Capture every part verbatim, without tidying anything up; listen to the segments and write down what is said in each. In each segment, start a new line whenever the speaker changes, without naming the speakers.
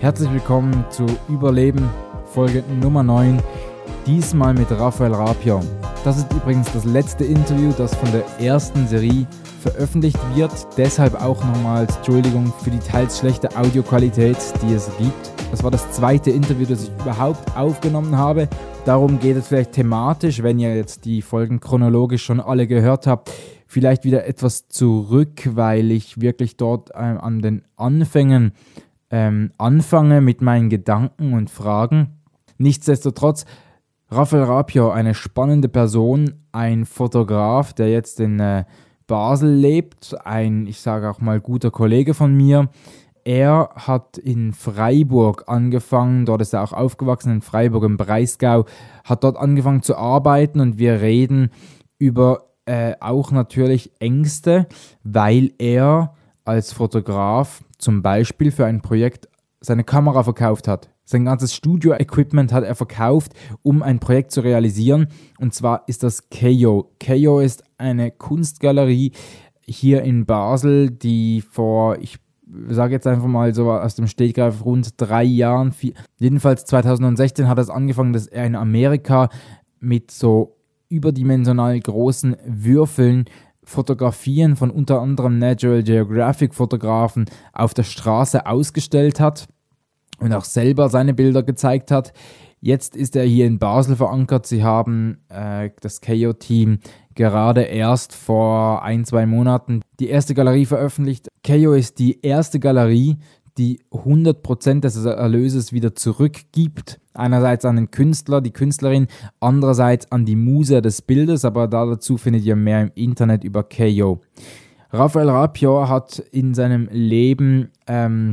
Herzlich willkommen zu Überleben, Folge Nummer neun, diesmal mit Raphael Rapier. Das ist übrigens das letzte Interview, das von der ersten Serie veröffentlicht wird. Deshalb auch nochmals Entschuldigung für die teils schlechte Audioqualität, die es gibt. Das war das zweite Interview, das ich überhaupt aufgenommen habe. Darum geht es vielleicht thematisch, wenn ihr jetzt die Folgen chronologisch schon alle gehört habt, vielleicht wieder etwas zurück, weil ich wirklich dort ähm, an den Anfängen ähm, anfange mit meinen Gedanken und Fragen. Nichtsdestotrotz, Raphael Rapier, eine spannende Person, ein Fotograf, der jetzt in äh, Basel lebt, ein, ich sage auch mal, guter Kollege von mir. Er hat in Freiburg angefangen, dort ist er auch aufgewachsen, in Freiburg im Breisgau, hat dort angefangen zu arbeiten und wir reden über äh, auch natürlich Ängste, weil er als Fotograf zum Beispiel für ein Projekt seine Kamera verkauft hat. Sein ganzes Studio-Equipment hat er verkauft, um ein Projekt zu realisieren. Und zwar ist das Keio. Keio ist eine Kunstgalerie hier in Basel, die vor, ich sage jetzt einfach mal so aus dem Stegreif, rund drei Jahren, vier, jedenfalls zwanzig sechzehn hat es angefangen, dass er in Amerika mit so überdimensional großen Würfeln Fotografien von unter anderem Natural Geographic Fotografen auf der Straße ausgestellt hat und auch selber seine Bilder gezeigt hat. Jetzt ist er hier in Basel verankert. Sie haben äh, das Keio-Team gerade erst vor ein, zwei Monaten die erste Galerie veröffentlicht. Keio ist die erste Galerie, die hundert Prozent des Erlöses wieder zurückgibt. Einerseits an den Künstler, die Künstlerin, andererseits an die Muse des Bildes, aber dazu findet ihr mehr im Internet über Keio. Raphael Rapier hat in seinem Leben ähm,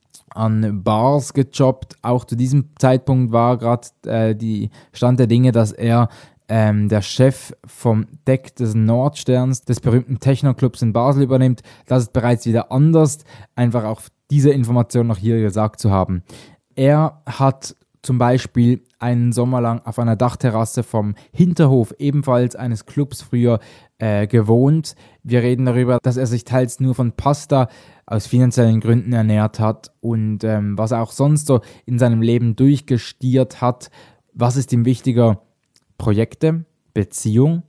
an Bars gejobbt. Auch zu diesem Zeitpunkt war gerade äh, die Stand der Dinge, dass er ähm, der Chef vom Deck des Nordsterns, des berühmten Techno-Clubs in Basel übernimmt. Das ist bereits wieder anders, einfach auch diese Information noch hier gesagt zu haben. Er hat zum Beispiel einen Sommer lang auf einer Dachterrasse vom Hinterhof ebenfalls eines Clubs früher äh, gewohnt. Wir reden darüber, dass er sich teils nur von Pasta aus finanziellen Gründen ernährt hat und ähm, was er auch sonst so in seinem Leben durchgestiert hat. Was ist ihm wichtiger? Projekte, Beziehung.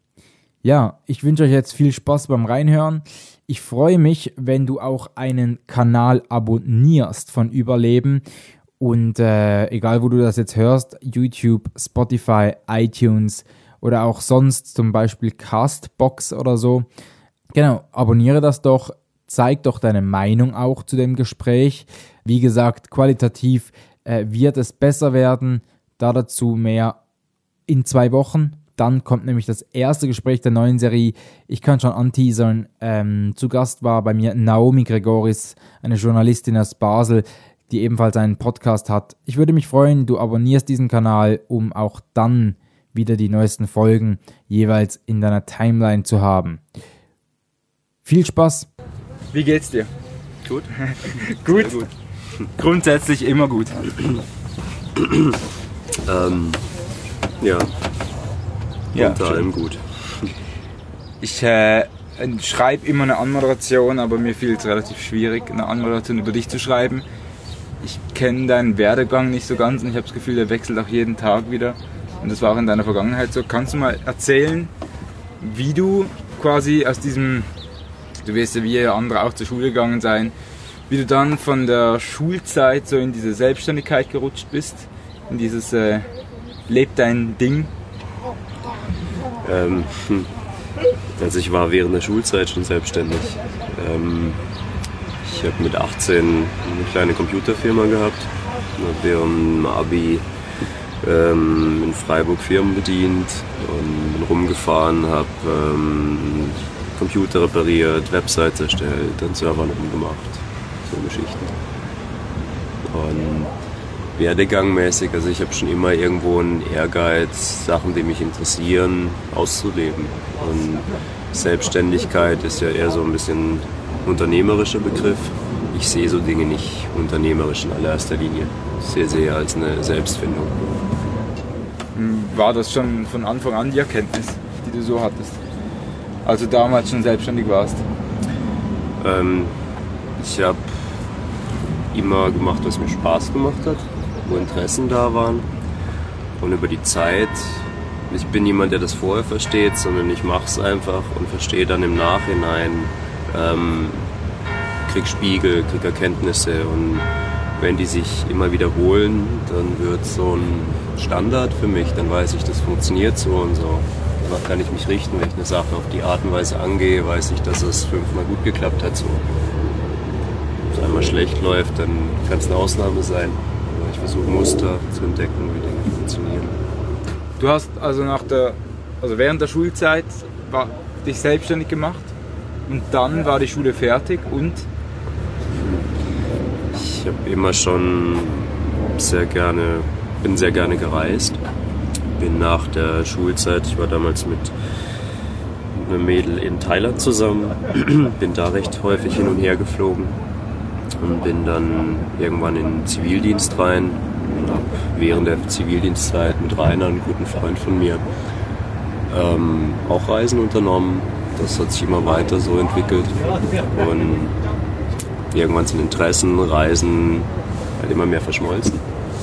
Ja, ich wünsche euch jetzt viel Spaß beim Reinhören. Ich freue mich, wenn du auch einen Kanal abonnierst von Überleben. Und äh, egal, wo du das jetzt hörst, YouTube, Spotify, iTunes oder auch sonst zum Beispiel Castbox oder so. Genau, abonniere das doch, zeig doch deine Meinung auch zu dem Gespräch. Wie gesagt, qualitativ äh, wird es besser werden. Da dazu mehr in zwei Wochen. Dann kommt nämlich das erste Gespräch der neuen Serie. Ich kann schon anteasern. Ähm, zu Gast war bei mir Naomi Gregoris, eine Journalistin aus Basel, die ebenfalls einen Podcast hat. Ich würde mich freuen, du abonnierst diesen Kanal, um auch dann wieder die neuesten Folgen jeweils in deiner Timeline zu haben. Viel Spaß! Wie geht's dir?
Gut.
Gut? Gut. Grundsätzlich immer gut.
ähm, ja.
Ja,
unter allem gut.
Ich äh, schreibe immer eine Anmoderation, aber mir fiel es relativ schwierig, eine Anmoderation über dich zu schreiben. Ich kenne deinen Werdegang nicht so ganz und ich habe das Gefühl, der wechselt auch jeden Tag wieder. Und das war auch in deiner Vergangenheit so. Kannst du mal erzählen, wie du quasi aus diesem, du wirst ja wie andere auch zur Schule gegangen sein, wie du dann von der Schulzeit so in diese Selbstständigkeit gerutscht bist, in dieses äh, Leb dein Ding?
Ähm, also ich war während der Schulzeit schon selbstständig. Ähm, ich habe mit achtzehn eine kleine Computerfirma gehabt, habe während dem Abi ähm, in Freiburg Firmen bedient und bin rumgefahren, habe ähm, Computer repariert, Websites erstellt, an Servern rumgemacht, so Geschichten. Und werdegangmäßig, also ich habe schon immer irgendwo einen Ehrgeiz, Sachen, die mich interessieren, auszuleben. Und Selbstständigkeit ist ja eher so ein bisschen unternehmerischer Begriff. Ich sehe so Dinge nicht unternehmerisch in allererster Linie. Ich sehe sie eher als eine Selbstfindung. War das schon von Anfang an die Erkenntnis, die du so hattest, als du damals schon selbstständig warst? Ähm, ich habe immer gemacht, was mir Spaß gemacht hat, wo Interessen da waren. Und über die Zeit, ich bin niemand, der das vorher versteht, sondern ich mache es einfach und verstehe dann im Nachhinein, ähm, krieg Spiegel, krieg Erkenntnisse, und wenn die sich immer wiederholen, dann wird so ein Standard für mich, dann weiß ich, das funktioniert so und so. Danach kann ich mich richten, wenn ich eine Sache auf die Art und Weise angehe, weiß ich, dass es fünfmal gut geklappt hat. So. Wenn es einmal schlecht läuft, dann kann es eine Ausnahme sein. Aber ich versuche Muster zu entdecken, wie Dinge funktionieren.
Du hast also nach der, also während der Schulzeit war, dich selbstständig gemacht und dann war die Schule fertig und?
Ich habe immer schon sehr gerne, bin sehr gerne gereist. Bin nach der Schulzeit, ich war damals mit einem Mädel in Thailand zusammen, bin da recht häufig hin und her geflogen und bin dann irgendwann in den Zivildienst rein und habe während der Zivildienstzeit mit Rainer, einem guten Freund von mir, ähm, auch Reisen unternommen. Das hat sich immer weiter so entwickelt und irgendwann sind Interessen, Reisen halt immer mehr verschmolzen.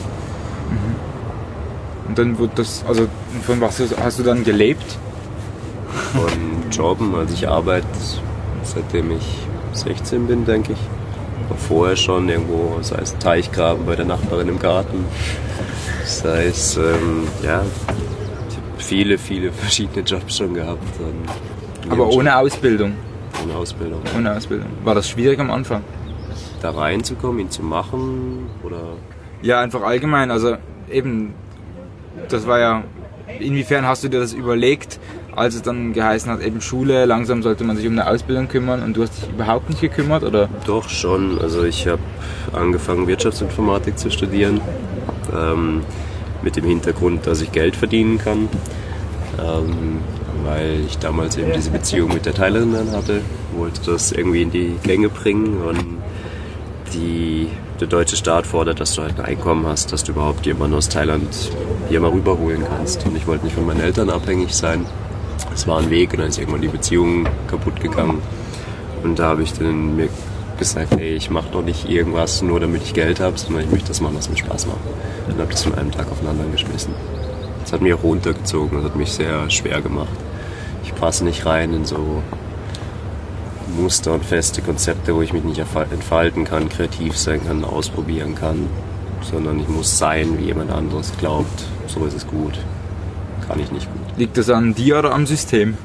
Und dann wird das, also von was hast du dann gelebt?
Von Jobben, also ich arbeite seitdem ich sechzehn bin, denke ich. War vorher schon irgendwo, sei es Teichgraben bei der Nachbarin im Garten, sei es, ähm, ja, ich habe viele, viele verschiedene Jobs schon gehabt. Und
aber ohne Ausbildung?
Ohne Ausbildung.
Ohne Ausbildung. War das schwierig am Anfang?
Da reinzukommen, ihn zu machen, oder?
Ja, einfach allgemein, also eben, das war ja, inwiefern hast du dir das überlegt, als es dann geheißen hat, eben Schule, langsam sollte man sich um eine Ausbildung kümmern, und du hast dich überhaupt nicht gekümmert, oder?
Doch schon, also ich habe angefangen Wirtschaftsinformatik zu studieren, ähm, mit dem Hintergrund, dass ich Geld verdienen kann, ähm, weil ich damals eben diese Beziehung mit der Thailänderin hatte, wollte das irgendwie in die Gänge bringen, und die, der deutsche Staat fordert, dass du halt ein Einkommen hast, dass du überhaupt jemanden aus Thailand hier mal rüberholen kannst. Und ich wollte nicht von meinen Eltern abhängig sein. Es war ein Weg, und dann ist irgendwann die Beziehung kaputt gegangen. Und da habe ich dann mir gesagt, ey, ich mache doch nicht irgendwas nur, damit ich Geld habe, sondern ich möchte das machen, was mir Spaß macht. Und habe das von einem Tag auf den anderen geschmissen. Das hat mich auch runtergezogen, das hat mich sehr schwer gemacht. Ich passe nicht rein in so Muster und feste Konzepte, wo ich mich nicht entfalten kann, kreativ sein kann, ausprobieren kann, sondern ich muss sein, wie jemand anderes glaubt, so ist es gut. Kann ich nicht gut.
Liegt das an dir oder am System?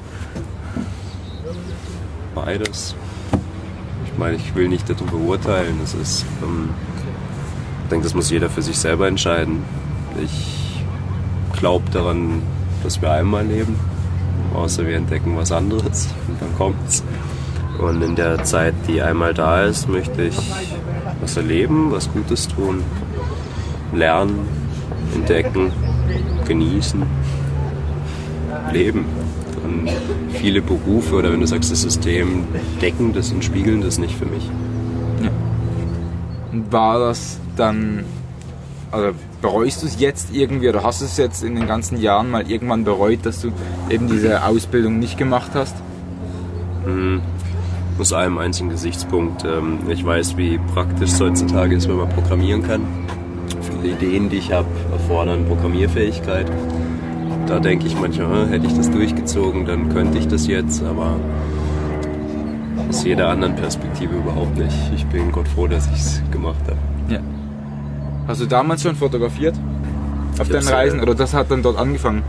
Beides. Ich meine, ich will nicht darüber urteilen. Das ist, ähm, ich denke, das muss jeder für sich selber entscheiden. Ich glaube daran, dass wir einmal leben, außer wir entdecken was anderes, und dann kommt's. Und in der Zeit, die einmal da ist, möchte ich was erleben, was Gutes tun, lernen, entdecken, genießen, leben. Und viele Berufe, oder wenn du sagst, das System decken das und spiegeln das nicht für mich.
Ja. Und war das dann, also bereust du es jetzt irgendwie, oder hast du es jetzt in den ganzen Jahren mal irgendwann bereut, dass du eben diese Ausbildung nicht gemacht hast?
Mhm. Aus einem einzigen Gesichtspunkt. Ich weiß, wie praktisch es heutzutage ist, wenn man programmieren kann. Viele Ideen, die ich habe, erfordern Programmierfähigkeit. Da denke ich manchmal, hätte ich das durchgezogen, dann könnte ich das jetzt, aber aus jeder anderen Perspektive überhaupt nicht. Ich bin Gott froh, dass ich es gemacht habe.
Ja. Hast du damals schon fotografiert? Auf deinen Reisen? Oder das hat dann dort angefangen?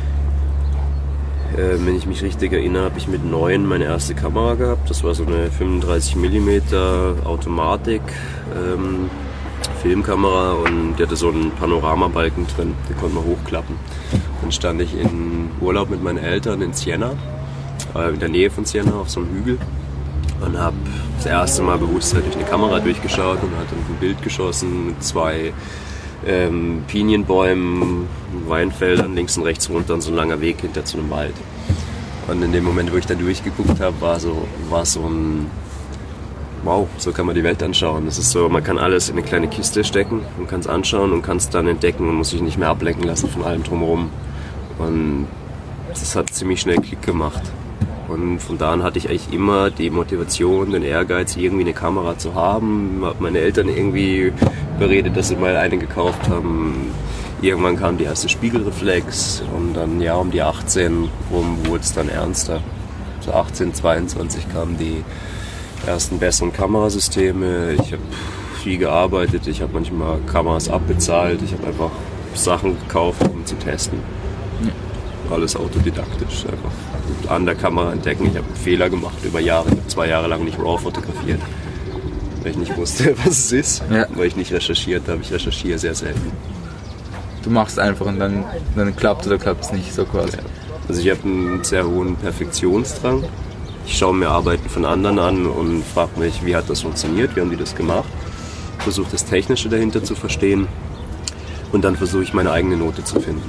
Äh, wenn ich mich richtig erinnere, habe ich mit neun meine erste Kamera gehabt. Das war so eine fünfunddreißig Millimeter Automatik ähm, Filmkamera, und die hatte so einen Panoramabalken drin, den konnte man hochklappen. Dann stand ich in Urlaub mit meinen Eltern in Siena, äh, in der Nähe von Siena auf so einem Hügel, und habe das erste Mal bewusst halt durch eine Kamera durchgeschaut und hat dann ein Bild geschossen mit zwei ähm, Pinienbäumen, Weinfeldern links und rechts runter und so ein langer Weg hinter zu einem Wald. Und in dem Moment, wo ich da durchgeguckt habe, war so, war so ein wow, so kann man die Welt anschauen. Das ist so, man kann alles in eine kleine Kiste stecken und kann es anschauen und kann es dann entdecken und muss sich nicht mehr ablenken lassen von allem drumherum. Und das hat ziemlich schnell Klick gemacht. Und von da an hatte ich eigentlich immer die Motivation, den Ehrgeiz, irgendwie eine Kamera zu haben. Habe meine Eltern irgendwie überredet, dass sie mal eine gekauft haben. Irgendwann kam die erste Spiegelreflex und dann ja um die achtzehn rum wurde es dann ernster. So achtzehn, zweiundzwanzig kamen die ersten besseren Kamerasysteme. Ich habe viel gearbeitet, ich habe manchmal Kameras abbezahlt, ich habe einfach Sachen gekauft, um zu testen. Ja. Alles autodidaktisch, einfach an der Kamera entdecken. Ich habe Fehler gemacht über Jahre, ich habe zwei Jahre lang nicht RAW fotografiert, weil ich nicht wusste, was es ist, ja. Weil ich nicht recherchiert habe. Ich recherchiere sehr selten.
Du machst einfach und dann, dann klappt oder klappt es nicht, so quasi. Ja.
Also ich habe einen sehr hohen Perfektionsdrang. Ich schaue mir Arbeiten von anderen an und frage mich, wie hat das funktioniert, wie haben die das gemacht. Versuche das Technische dahinter zu verstehen und dann versuche ich meine eigene Note zu finden.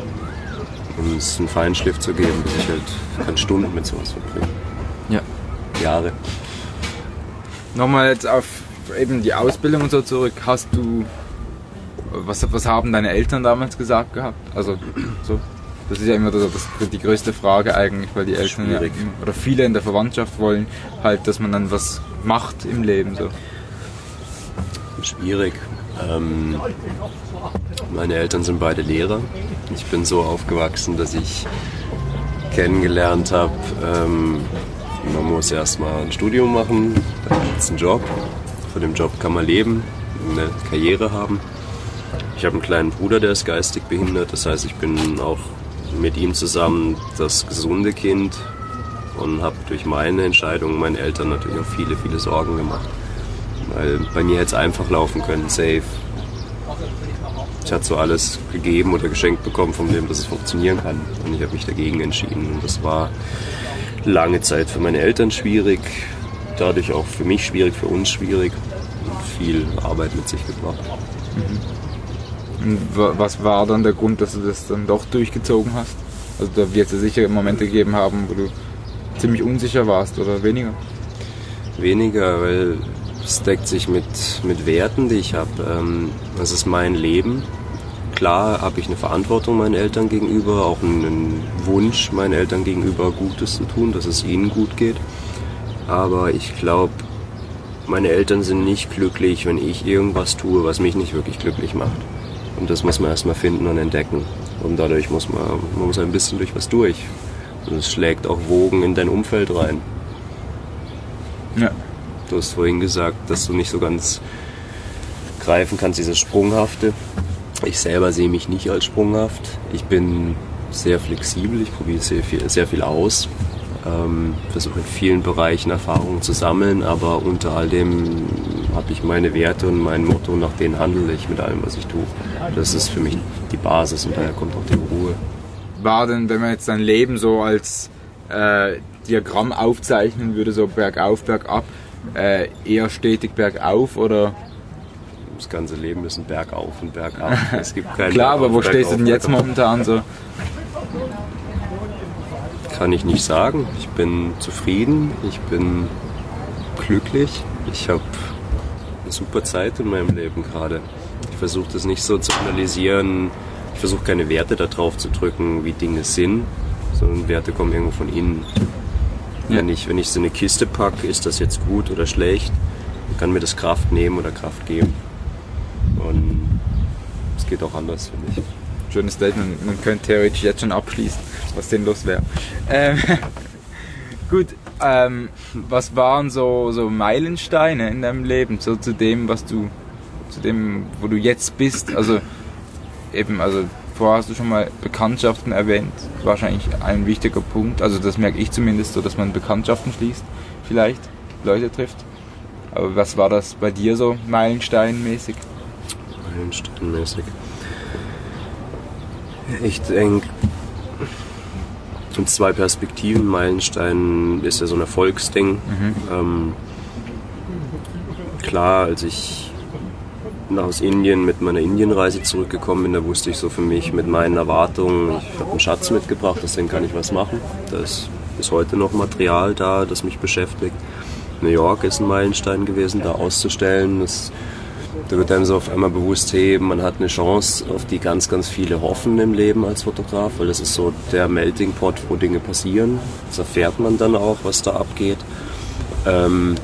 Um es einen Feinschliff zu geben, dass ich halt kann Stunden mit sowas verbringen.
Ja.
Jahre.
Nochmal jetzt auf eben die Ausbildung und so zurück. Hast du, was, was haben deine Eltern damals gesagt gehabt? Also so. Das ist ja immer das, das, die größte Frage eigentlich, weil die Eltern ja, oder viele in der Verwandtschaft wollen halt, dass man dann was macht im Leben. So.
Schwierig. Ähm, meine Eltern sind beide Lehrer. Ich bin so aufgewachsen, dass ich kennengelernt habe, ähm, man muss erstmal ein Studium machen, dann gibt es einen Job. Von dem Job kann man leben, eine Karriere haben. Ich habe einen kleinen Bruder, der ist geistig behindert, das heißt, ich bin auch mit ihm zusammen das gesunde Kind und habe durch meine Entscheidung meinen Eltern natürlich auch viele, viele Sorgen gemacht. Weil bei mir hätte es einfach laufen können, safe. Ich hatte so alles gegeben oder geschenkt bekommen vom Leben, dass es funktionieren kann. Und ich habe mich dagegen entschieden. Und das war lange Zeit für meine Eltern schwierig, dadurch auch für mich schwierig, für uns schwierig und viel Arbeit mit sich gebracht.
Mhm. Und was war dann der Grund, dass du das dann doch durchgezogen hast? Also da wird es ja sicher Momente gegeben haben, wo du ziemlich unsicher warst oder weniger?
Weniger, weil es deckt sich mit, mit Werten, die ich habe. Das ist mein Leben. Klar habe ich eine Verantwortung meinen Eltern gegenüber, auch einen Wunsch meinen Eltern gegenüber Gutes zu tun, dass es ihnen gut geht. Aber ich glaube, meine Eltern sind nicht glücklich, wenn ich irgendwas tue, was mich nicht wirklich glücklich macht. Und das muss man erstmal finden und entdecken. Und dadurch muss man, man muss ein bisschen durch was durch. Und es schlägt auch Wogen in dein Umfeld rein.
Ja.
Du hast vorhin gesagt, dass du nicht so ganz greifen kannst, dieses Sprunghafte. Ich selber sehe mich nicht als sprunghaft. Ich bin sehr flexibel, ich probiere sehr viel, sehr viel aus. Ähm, versuche in vielen Bereichen Erfahrungen zu sammeln, aber unter all dem habe ich meine Werte und mein Motto, nach denen handle ich mit allem, was ich tue. Das ist für mich die Basis und daher kommt auch die Ruhe.
War denn, wenn man jetzt dein Leben so als äh, Diagramm aufzeichnen würde, so bergauf, bergab, äh, eher stetig bergauf oder?
Das ganze Leben ist ein Bergauf und Bergab. Es gibt keinen
Klar,
Bergauf,
aber wo
Bergauf,
stehst du denn jetzt
Bergauf.
momentan so?
Kann ich nicht sagen. Ich bin zufrieden, ich bin glücklich. Ich habe eine super Zeit in meinem Leben gerade. Ich versuche das nicht so zu analysieren. Ich versuche keine Werte da drauf zu drücken, wie Dinge sind, sondern Werte kommen irgendwo von innen. Ja. Wenn ich, wenn ich so eine Kiste packe, ist das jetzt gut oder schlecht, dann kann mir das Kraft nehmen oder Kraft geben. Und es geht auch anders, finde ich.
Schönes Statement, man könnte theoretisch jetzt schon abschließen, was sinnlos wäre. Ähm, gut, ähm, was waren so, so Meilensteine in deinem Leben, so zu dem, was du, zu dem, wo du jetzt bist? Also eben, also vorher hast du schon mal Bekanntschaften erwähnt, wahrscheinlich ein wichtiger Punkt. Also das merke ich zumindest so, dass man Bekanntschaften schließt, vielleicht Leute trifft. Aber was war das bei dir so meilensteinmäßig?
Meilensteinmäßig. Ich denke, in zwei Perspektiven. Meilenstein ist ja so ein Erfolgsding. Mhm. Ähm, klar, als ich aus Indien mit meiner Indienreise zurückgekommen bin, da wusste ich so für mich mit meinen Erwartungen, ich habe einen Schatz mitgebracht, aus dem kann ich was machen. Da ist bis heute noch Material da, das mich beschäftigt. New York ist ein Meilenstein gewesen, da auszustellen. Das, da wird einem so auf einmal bewusst, hey, man hat eine Chance, auf die ganz, ganz viele hoffen im Leben als Fotograf, weil das ist so der Melting Pot, wo Dinge passieren. Das erfährt man dann auch, was da abgeht. Ähm,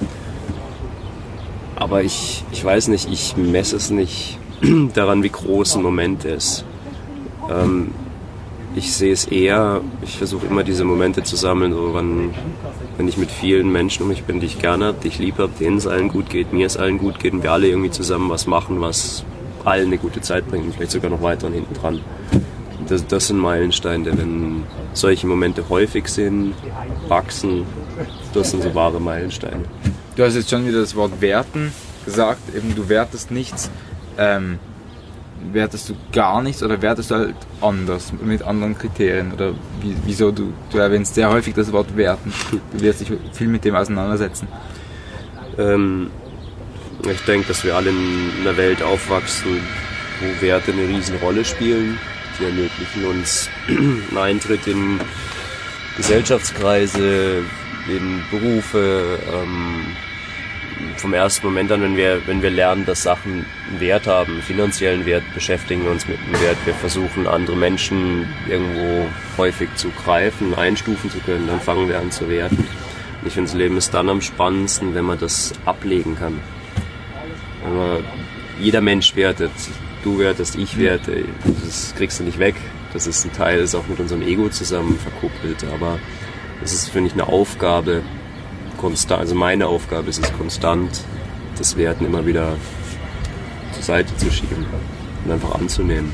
aber ich, ich weiß nicht, ich messe es nicht daran, wie groß ein Moment ist. Ähm, ich sehe es eher, ich versuche immer diese Momente zu sammeln, so wann, wenn ich mit vielen Menschen um mich bin, die ich gerne habe, die ich lieb habe, denen es allen gut geht, mir es allen gut geht und wir alle irgendwie zusammen was machen, was allen eine gute Zeit bringt und vielleicht sogar noch weiter und hinten dran. Das, das sind Meilensteine, wenn solche Momente häufig sind, wachsen, das sind so wahre Meilensteine.
Du hast jetzt schon wieder das Wort werten gesagt, eben du wertest nichts. Ähm, wertest du gar nichts oder wertest du halt anders, mit anderen Kriterien? Oder wie, wieso? Du, du erwähnst sehr häufig das Wort werten. Du wirst dich viel mit dem auseinandersetzen.
Ähm, ich denke, dass wir alle in einer Welt aufwachsen, wo Werte eine riesen Rolle spielen. Die ermöglichen uns einen Eintritt in Gesellschaftskreise, in Berufe. Ähm, vom ersten Moment an, wenn wir, wenn wir lernen, dass Sachen einen Wert haben, einen finanziellen Wert, beschäftigen wir uns mit einem Wert. Wir versuchen, andere Menschen irgendwo häufig zu greifen, einstufen zu können, dann fangen wir an zu werten. Und ich finde, das Leben ist dann am spannendsten, wenn man das ablegen kann. Wenn man, jeder Mensch wertet, du wertest, ich werte, das kriegst du nicht weg. Das ist ein Teil, das ist auch mit unserem Ego zusammen verkuppelt, aber das ist, finde ich, eine Aufgabe, konstant, also meine Aufgabe ist es konstant, das Werten immer wieder zur Seite zu schieben und einfach anzunehmen.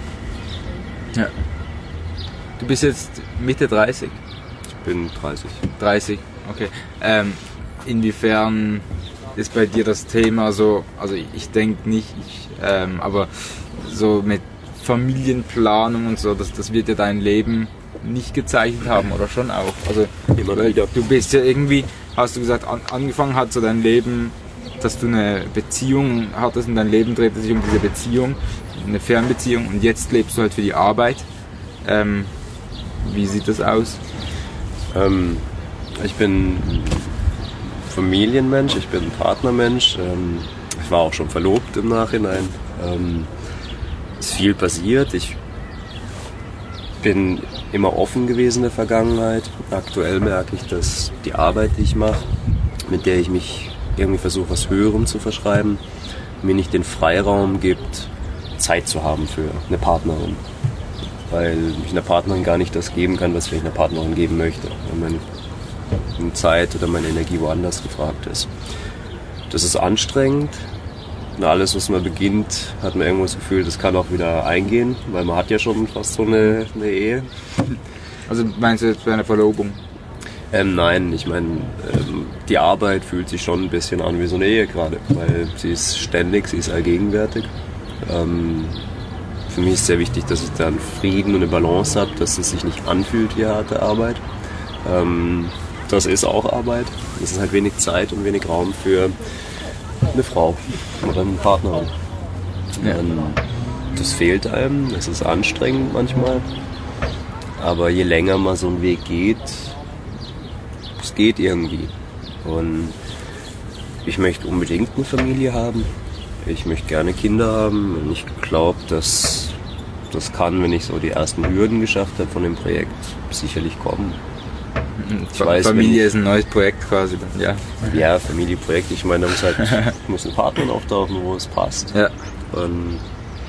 Ja. Du bist jetzt Mitte dreißig?
Ich bin dreißig.
dreißig, okay. Ähm, inwiefern ist bei dir das Thema so, also ich, ich denke nicht, ich, ähm, aber so mit Familienplanung und so, das, das wird ja dein Leben nicht gezeichnet haben, oder schon auch? Also
immer wieder.
Du bist ja irgendwie, hast du gesagt, an, angefangen hat so dein Leben, dass du eine Beziehung hattest und dein Leben drehte sich um diese Beziehung, eine Fernbeziehung, und jetzt lebst du halt für die Arbeit. Ähm, wie sieht das aus?
Ähm, ich bin Familienmensch, ich bin Partnermensch. Ähm, ich war auch schon verlobt im Nachhinein. Ähm, es ist viel passiert. Ich bin immer offen gewesen in der Vergangenheit. Aktuell merke ich, dass die Arbeit, die ich mache, mit der ich mich irgendwie versuche, was Höherem zu verschreiben, mir nicht den Freiraum gibt, Zeit zu haben für eine Partnerin. Weil ich einer Partnerin gar nicht das geben kann, was ich einer Partnerin geben möchte. Weil meine Zeit oder meine Energie woanders gefragt ist. Das ist anstrengend. Und alles, was man beginnt, hat man irgendwo das Gefühl, das kann auch wieder eingehen, weil man hat ja schon fast so eine, eine Ehe.
Also meinst du jetzt bei einer Verlobung?
Ähm, nein, ich meine, ähm, die Arbeit fühlt sich schon ein bisschen an wie so eine Ehe gerade, weil sie ist ständig, sie ist allgegenwärtig. Ähm, für mich ist sehr wichtig, dass ich da einen Frieden und eine Balance habe, dass es sich nicht anfühlt wie harte Arbeit. Ähm, das ist auch Arbeit. Es ist halt wenig Zeit und wenig Raum für eine Frau oder eine Partnerin. Ja. Das fehlt einem, das ist anstrengend manchmal. Aber je länger man so einen Weg geht, es geht irgendwie. Und ich möchte unbedingt eine Familie haben. Ich möchte gerne Kinder haben. Und ich glaube, dass das kann, wenn ich so die ersten Hürden geschafft habe von dem Projekt, sicherlich kommen.
Ich weiß, Familie ich, ist ein neues Projekt quasi. Ja,
ja, Familienprojekt. Ich meine, da muss halt muss eine Partnerin auftauchen, wo es passt.
Ja.
Und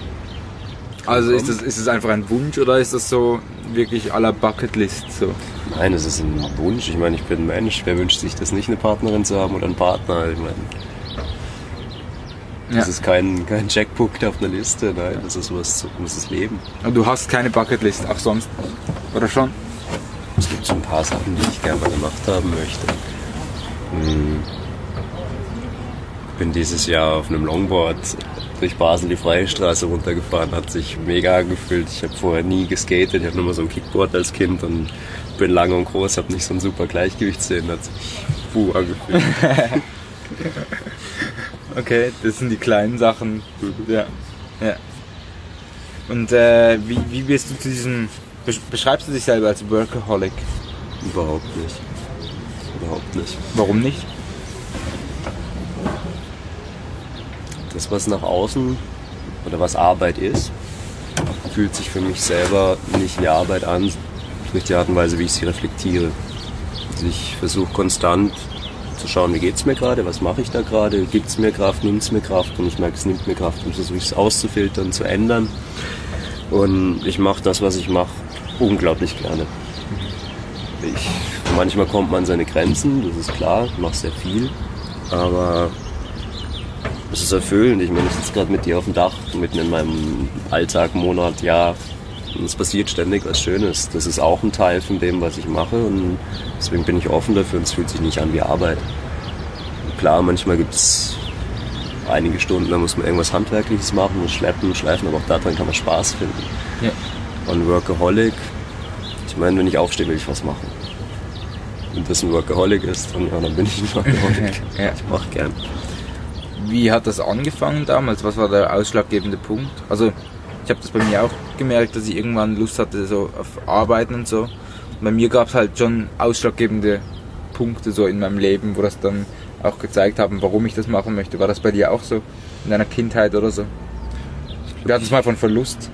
also ist das, ist das einfach ein Wunsch oder ist das so wirklich à la Bucketlist so?
Nein, es ist ein Wunsch. Ich meine, ich bin ein Mensch. Wer wünscht sich das nicht, eine Partnerin zu haben oder einen Partner? Ich meine, das ja. ist kein, kein Checkbook auf einer Liste. Nein, das ist was, das ist Leben.
Und du hast keine Bucketlist, auch sonst? Oder schon?
Es gibt so ein paar Sachen, die ich gerne mal gemacht haben möchte. Hm. Ich bin dieses Jahr auf einem Longboard durch Basel die Freie Straße runtergefahren, hat sich mega angefühlt. Ich habe vorher nie geskatet, ich habe nur mal so ein Kickboard als Kind und bin lang und groß, habe nicht so ein super Gleichgewichtssinn, hat sich puh angefühlt.
Okay, das sind die kleinen Sachen. Ja. Ja. Und äh, wie, wie bist du zu diesem... Beschreibst du dich selber als Workaholic?
Überhaupt nicht. Überhaupt nicht.
Warum nicht?
das, was nach außen oder was Arbeit ist, fühlt sich für mich selber nicht wie Arbeit an, durch die Art und Weise, wie ich sie reflektiere. Also ich versuche konstant zu schauen, wie geht es mir gerade, was mache ich da gerade, gibt es mir Kraft, nimmt es mir Kraft, und ich merke, es nimmt mir Kraft, und versuche es auszufiltern, zu ändern. Und ich mache das, was ich mache, unglaublich gerne. Ich, manchmal kommt man an seine Grenzen, das ist klar, ich mache sehr viel, aber es ist erfüllend. Ich meine, ich sitze gerade mit dir auf dem Dach, mitten in meinem Alltag, Monat, Jahr, und es passiert ständig was Schönes. Das ist auch ein Teil von dem, was ich mache, und deswegen bin ich offen dafür, und es fühlt sich nicht an wie Arbeit. Klar, manchmal gibt es einige Stunden, da muss man irgendwas Handwerkliches machen, schleppen, schleifen, aber auch daran kann man Spaß finden. Ja. Und Workaholic, ich meine, wenn ich aufstehe, will ich was machen. Wenn das ein Workaholic ist, dann, ja, dann bin ich ein Workaholic. Ja. Ich mache gern.
Wie hat das angefangen damals? Was war der ausschlaggebende Punkt? Also ich habe das bei mir auch gemerkt, dass ich irgendwann Lust hatte so auf Arbeiten und so. Und bei mir gab es halt schon ausschlaggebende Punkte so in meinem Leben, wo das dann auch gezeigt haben, warum ich das machen möchte. War das bei dir auch so in deiner Kindheit oder so? Wir hatten es mal von Verlust.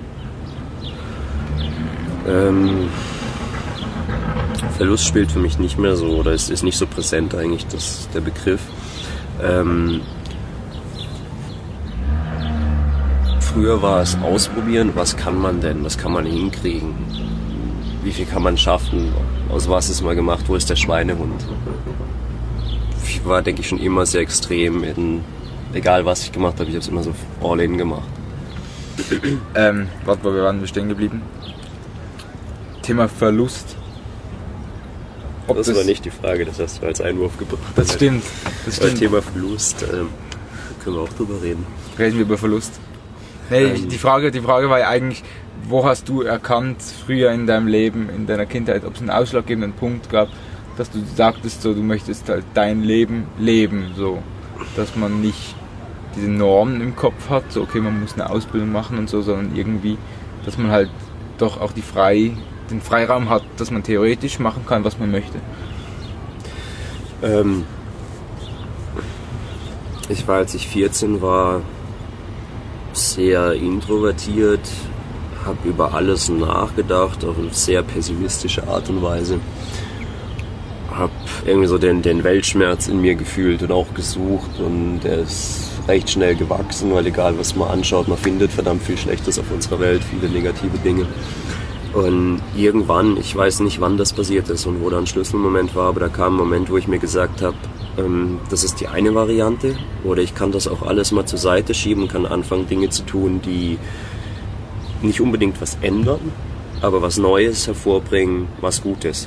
Ähm, Verlust spielt für mich nicht mehr so, oder es ist nicht so präsent eigentlich, das, der Begriff. Ähm, früher war es ausprobieren, was kann man denn, was kann man hinkriegen, wie viel kann man schaffen, aus was ist mal gemacht, wo ist der Schweinehund. Ich war, denke ich, schon immer sehr extrem, in, egal was ich gemacht habe, ich habe es immer so all in gemacht.
Ähm, warte, wo wir waren wir stehen geblieben? Thema Verlust.
Ob das, das war nicht die Frage, das hast du als Einwurf gebracht.
Das stimmt. Das stimmt.
Thema Verlust, ähm, können wir auch drüber reden.
Reden wir über Verlust. Nee, ähm, die, Frage, die Frage war ja eigentlich, wo hast du erkannt, früher in deinem Leben, in deiner Kindheit, ob es einen ausschlaggebenden Punkt gab, dass du sagtest, so, du möchtest halt dein Leben leben, so, dass man nicht diese Normen im Kopf hat, so, okay, man muss eine Ausbildung machen und so, sondern irgendwie, dass man halt doch auch die frei, den Freiraum hat, dass man theoretisch machen kann, was man möchte.
Ähm, ich war, als ich vierzehn war, sehr introvertiert, habe über alles nachgedacht, auf eine sehr pessimistische Art und Weise. Habe irgendwie so den, den Weltschmerz in mir gefühlt und auch gesucht, und der ist recht schnell gewachsen, weil egal was man anschaut, man findet verdammt viel Schlechtes auf unserer Welt, viele negative Dinge. Und irgendwann, ich weiß nicht, wann das passiert ist und wo da ein Schlüsselmoment war, aber da kam ein Moment, wo ich mir gesagt habe, ähm, das ist die eine Variante, oder ich kann das auch alles mal zur Seite schieben, kann anfangen, Dinge zu tun, die nicht unbedingt was ändern, aber was Neues hervorbringen, was gut ist.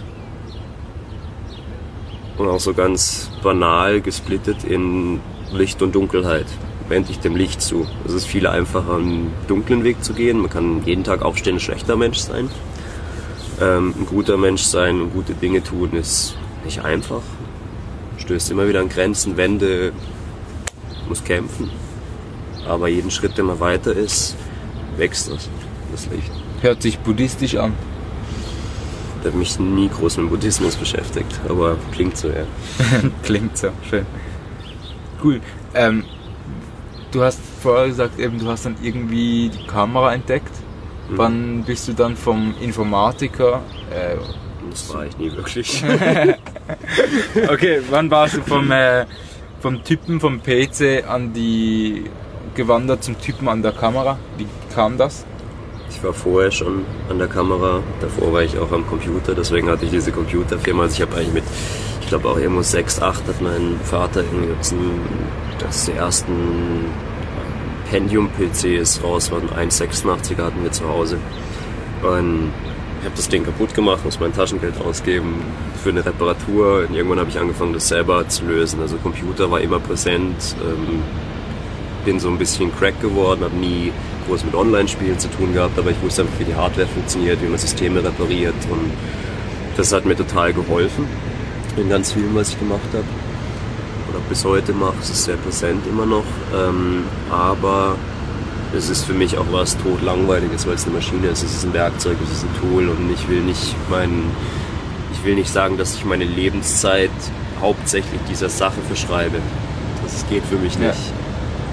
Und auch so ganz banal gesplittet in Licht und Dunkelheit. Wende ich dem Licht zu. Es ist viel einfacher, einen dunklen Weg zu gehen. Man kann jeden Tag aufstehen, ein schlechter Mensch sein. Ähm, ein guter Mensch sein und gute Dinge tun ist nicht einfach. Stößt immer wieder an Grenzen, Wände, muss kämpfen. Aber jeden Schritt, der mal weiter ist, wächst das, das Licht.
Hört sich buddhistisch an.
Ich habe mich nie groß mit Buddhismus beschäftigt, aber klingt so, ja.
Klingt so, schön. Cool. Ähm, du hast vorher gesagt, eben, du hast dann irgendwie die Kamera entdeckt. Mhm. Wann bist du dann vom Informatiker... Äh,
das war ich nie wirklich.
Okay, wann warst du vom, äh, vom Typen vom P C an die gewandert zum Typen an der Kamera? Wie kam das?
Ich war vorher schon an der Kamera, davor war ich auch am Computer, deswegen hatte ich diese Computerfirma. Also ich habe eigentlich mit, ich glaube auch irgendwo sechs, acht hat mein Vater irgendwie das die ersten Pentium-P Cs raus waren, eins Komma sechsundachtziger hatten wir zu Hause. Und ich habe das Ding kaputt gemacht, muss mein Taschengeld ausgeben für eine Reparatur. Und irgendwann habe ich angefangen, das selber zu lösen. Also Computer war immer präsent, ähm, bin so ein bisschen Crack geworden, habe nie groß mit Online-Spielen zu tun gehabt, aber ich wusste einfach, wie die Hardware funktioniert, wie man Systeme repariert, und das hat mir total geholfen in ganz vielem, was ich gemacht habe oder bis heute mache. Es ist sehr präsent immer noch, ähm, aber es ist für mich auch was totlangweiliges, weil es eine Maschine ist, es ist ein Werkzeug, es ist ein Tool, und ich will nicht mein, ich will nicht sagen, dass ich meine Lebenszeit hauptsächlich dieser Sache verschreibe. Das geht für mich nicht. Ja.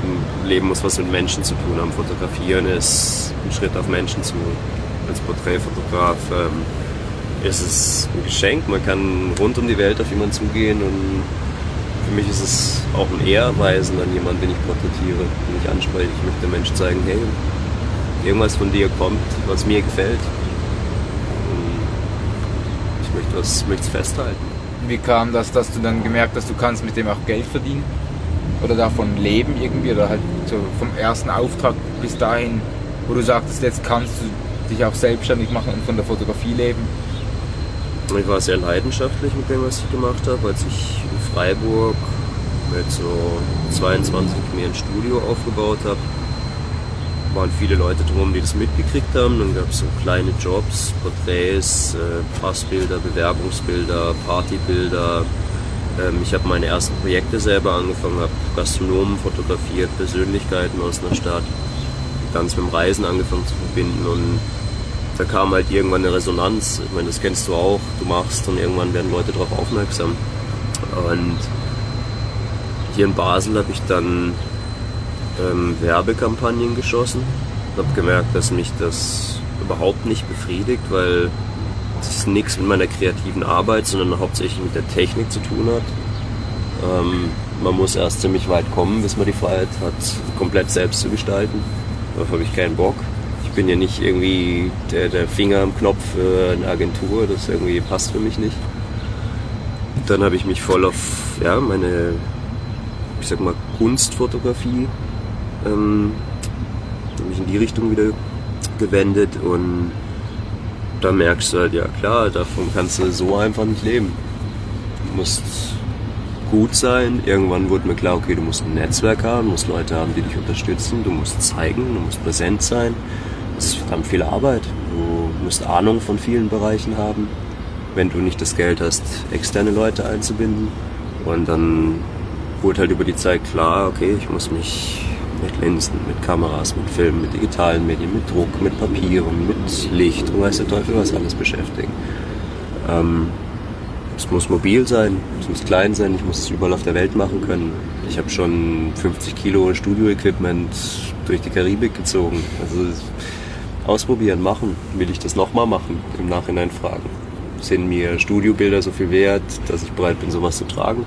Ein Leben muss was mit Menschen zu tun haben. Fotografieren ist ein Schritt auf Menschen zu. Als Porträtfotograf ähm, ist es ein Geschenk. Man kann rund um die Welt auf jemanden zugehen und für mich ist es auch ein Ehrweisen an jemanden, den ich porträtiere, den ich anspreche. Ich möchte dem Menschen zeigen, hey, irgendwas von dir kommt, was mir gefällt. Und ich möchte was, möchte es festhalten.
Wie kam das, dass du dann gemerkt hast, du kannst mit dem auch Geld verdienen? Oder davon leben irgendwie? Oder halt so vom ersten Auftrag bis dahin, wo du sagtest, jetzt kannst du dich auch selbstständig machen und von der Fotografie leben?
Ich war sehr leidenschaftlich mit dem, was ich gemacht habe. Als ich in Freiburg mit so zweiundzwanzig mir ein Studio aufgebaut habe, waren viele Leute drum, die das mitgekriegt haben. Dann gab es so kleine Jobs, Porträts, äh, Passbilder, Bewerbungsbilder, Partybilder. Ähm, ich habe meine ersten Projekte selber angefangen, habe Gastronomen fotografiert, Persönlichkeiten aus einer Stadt, ganz mit dem Reisen angefangen zu verbinden und da kam halt irgendwann eine Resonanz. Ich meine, das kennst du auch, du machst und irgendwann werden Leute darauf aufmerksam. Und hier in Basel habe ich dann ähm, Werbekampagnen geschossen. Ich habe gemerkt, dass mich das überhaupt nicht befriedigt, weil das nichts mit meiner kreativen Arbeit, sondern hauptsächlich mit der Technik zu tun hat. Ähm, man muss erst ziemlich weit kommen, bis man die Freiheit hat, komplett selbst zu gestalten. Darauf habe ich keinen Bock. Ich bin ja nicht irgendwie der, der Finger am Knopf für eine Agentur, das irgendwie passt für mich nicht. Dann habe ich mich voll auf ja, meine, ich sag mal, Kunstfotografie ähm, mich in die Richtung wieder gewendet und da merkst du halt, ja klar, davon kannst du so einfach nicht leben. Du musst gut sein. Irgendwann wurde mir klar, okay, du musst ein Netzwerk haben, du musst Leute haben, die dich unterstützen, du musst zeigen, du musst präsent sein. Das ist verdammt viel Arbeit. Du musst Ahnung von vielen Bereichen haben, wenn du nicht das Geld hast, externe Leute einzubinden. Und dann wurde halt über die Zeit klar, okay, ich muss mich mit Linsen, mit Kameras, mit Filmen, mit digitalen Medien, mit Druck, mit Papieren, mit Licht und weiß der Teufel was alles beschäftigen. Ähm, es muss mobil sein, es muss klein sein, ich muss es überall auf der Welt machen können. Ich habe schon fünfzig Kilo Studio-Equipment durch die Karibik gezogen. Also ausprobieren, machen. Will ich das nochmal machen? Im Nachhinein fragen. Sind mir Studiobilder so viel wert, dass ich bereit bin, sowas zu tragen?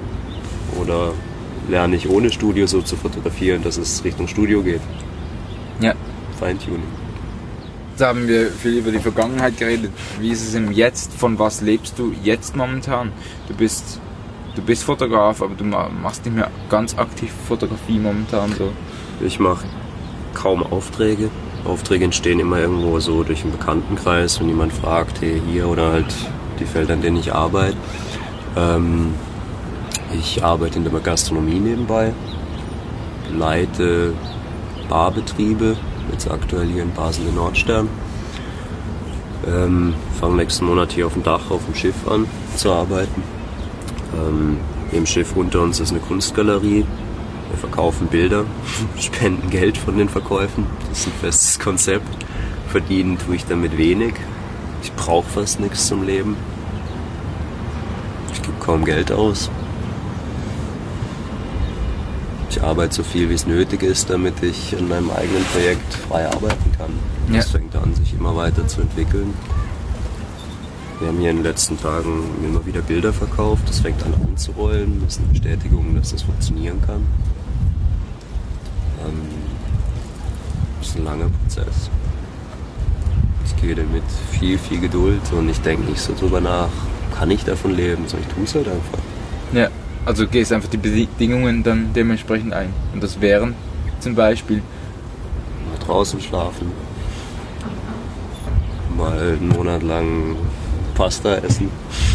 Oder lerne ich ohne Studio so zu fotografieren, dass es Richtung Studio geht?
Ja.
Feintuning.
Jetzt haben wir viel über die Vergangenheit geredet. Wie ist es im Jetzt? Von was lebst du jetzt momentan? Du bist, du bist Fotograf, aber du machst nicht mehr ganz aktiv Fotografie momentan. So.
Ich mache kaum Aufträge. Aufträge entstehen immer irgendwo so durch einen Bekanntenkreis, wenn jemand fragt, hey, hier oder halt die Felder, an denen ich arbeite. Ähm, ich arbeite in der Gastronomie nebenbei, leite Barbetriebe, jetzt aktuell hier in Basel in Nordstern. Ähm, fange nächsten Monat hier auf dem Dach auf dem Schiff an zu arbeiten. Ähm, im Schiff unter uns ist eine Kunstgalerie. Wir verkaufen Bilder, spenden Geld von den Verkäufen. Das ist ein festes Konzept. Verdienen tue ich damit wenig. Ich brauche fast nichts zum Leben. Ich gebe kaum Geld aus. Ich arbeite so viel, wie es nötig ist, damit ich an meinem eigenen Projekt frei arbeiten kann. Ja. Das fängt an, sich immer weiter zu entwickeln. Wir haben hier in den letzten Tagen immer wieder Bilder verkauft. Das fängt an anzurollen. Das ist eine Bestätigung, dass das funktionieren kann. Das ist ein langer Prozess. Ich gehe damit viel, viel Geduld und ich denke nicht so drüber nach, kann ich davon leben, sondern ich tue es halt einfach.
Ja, also gehst einfach die Bedingungen dann dementsprechend ein. Und das wären zum Beispiel?
Mal draußen schlafen, mal einen Monat lang Pasta essen,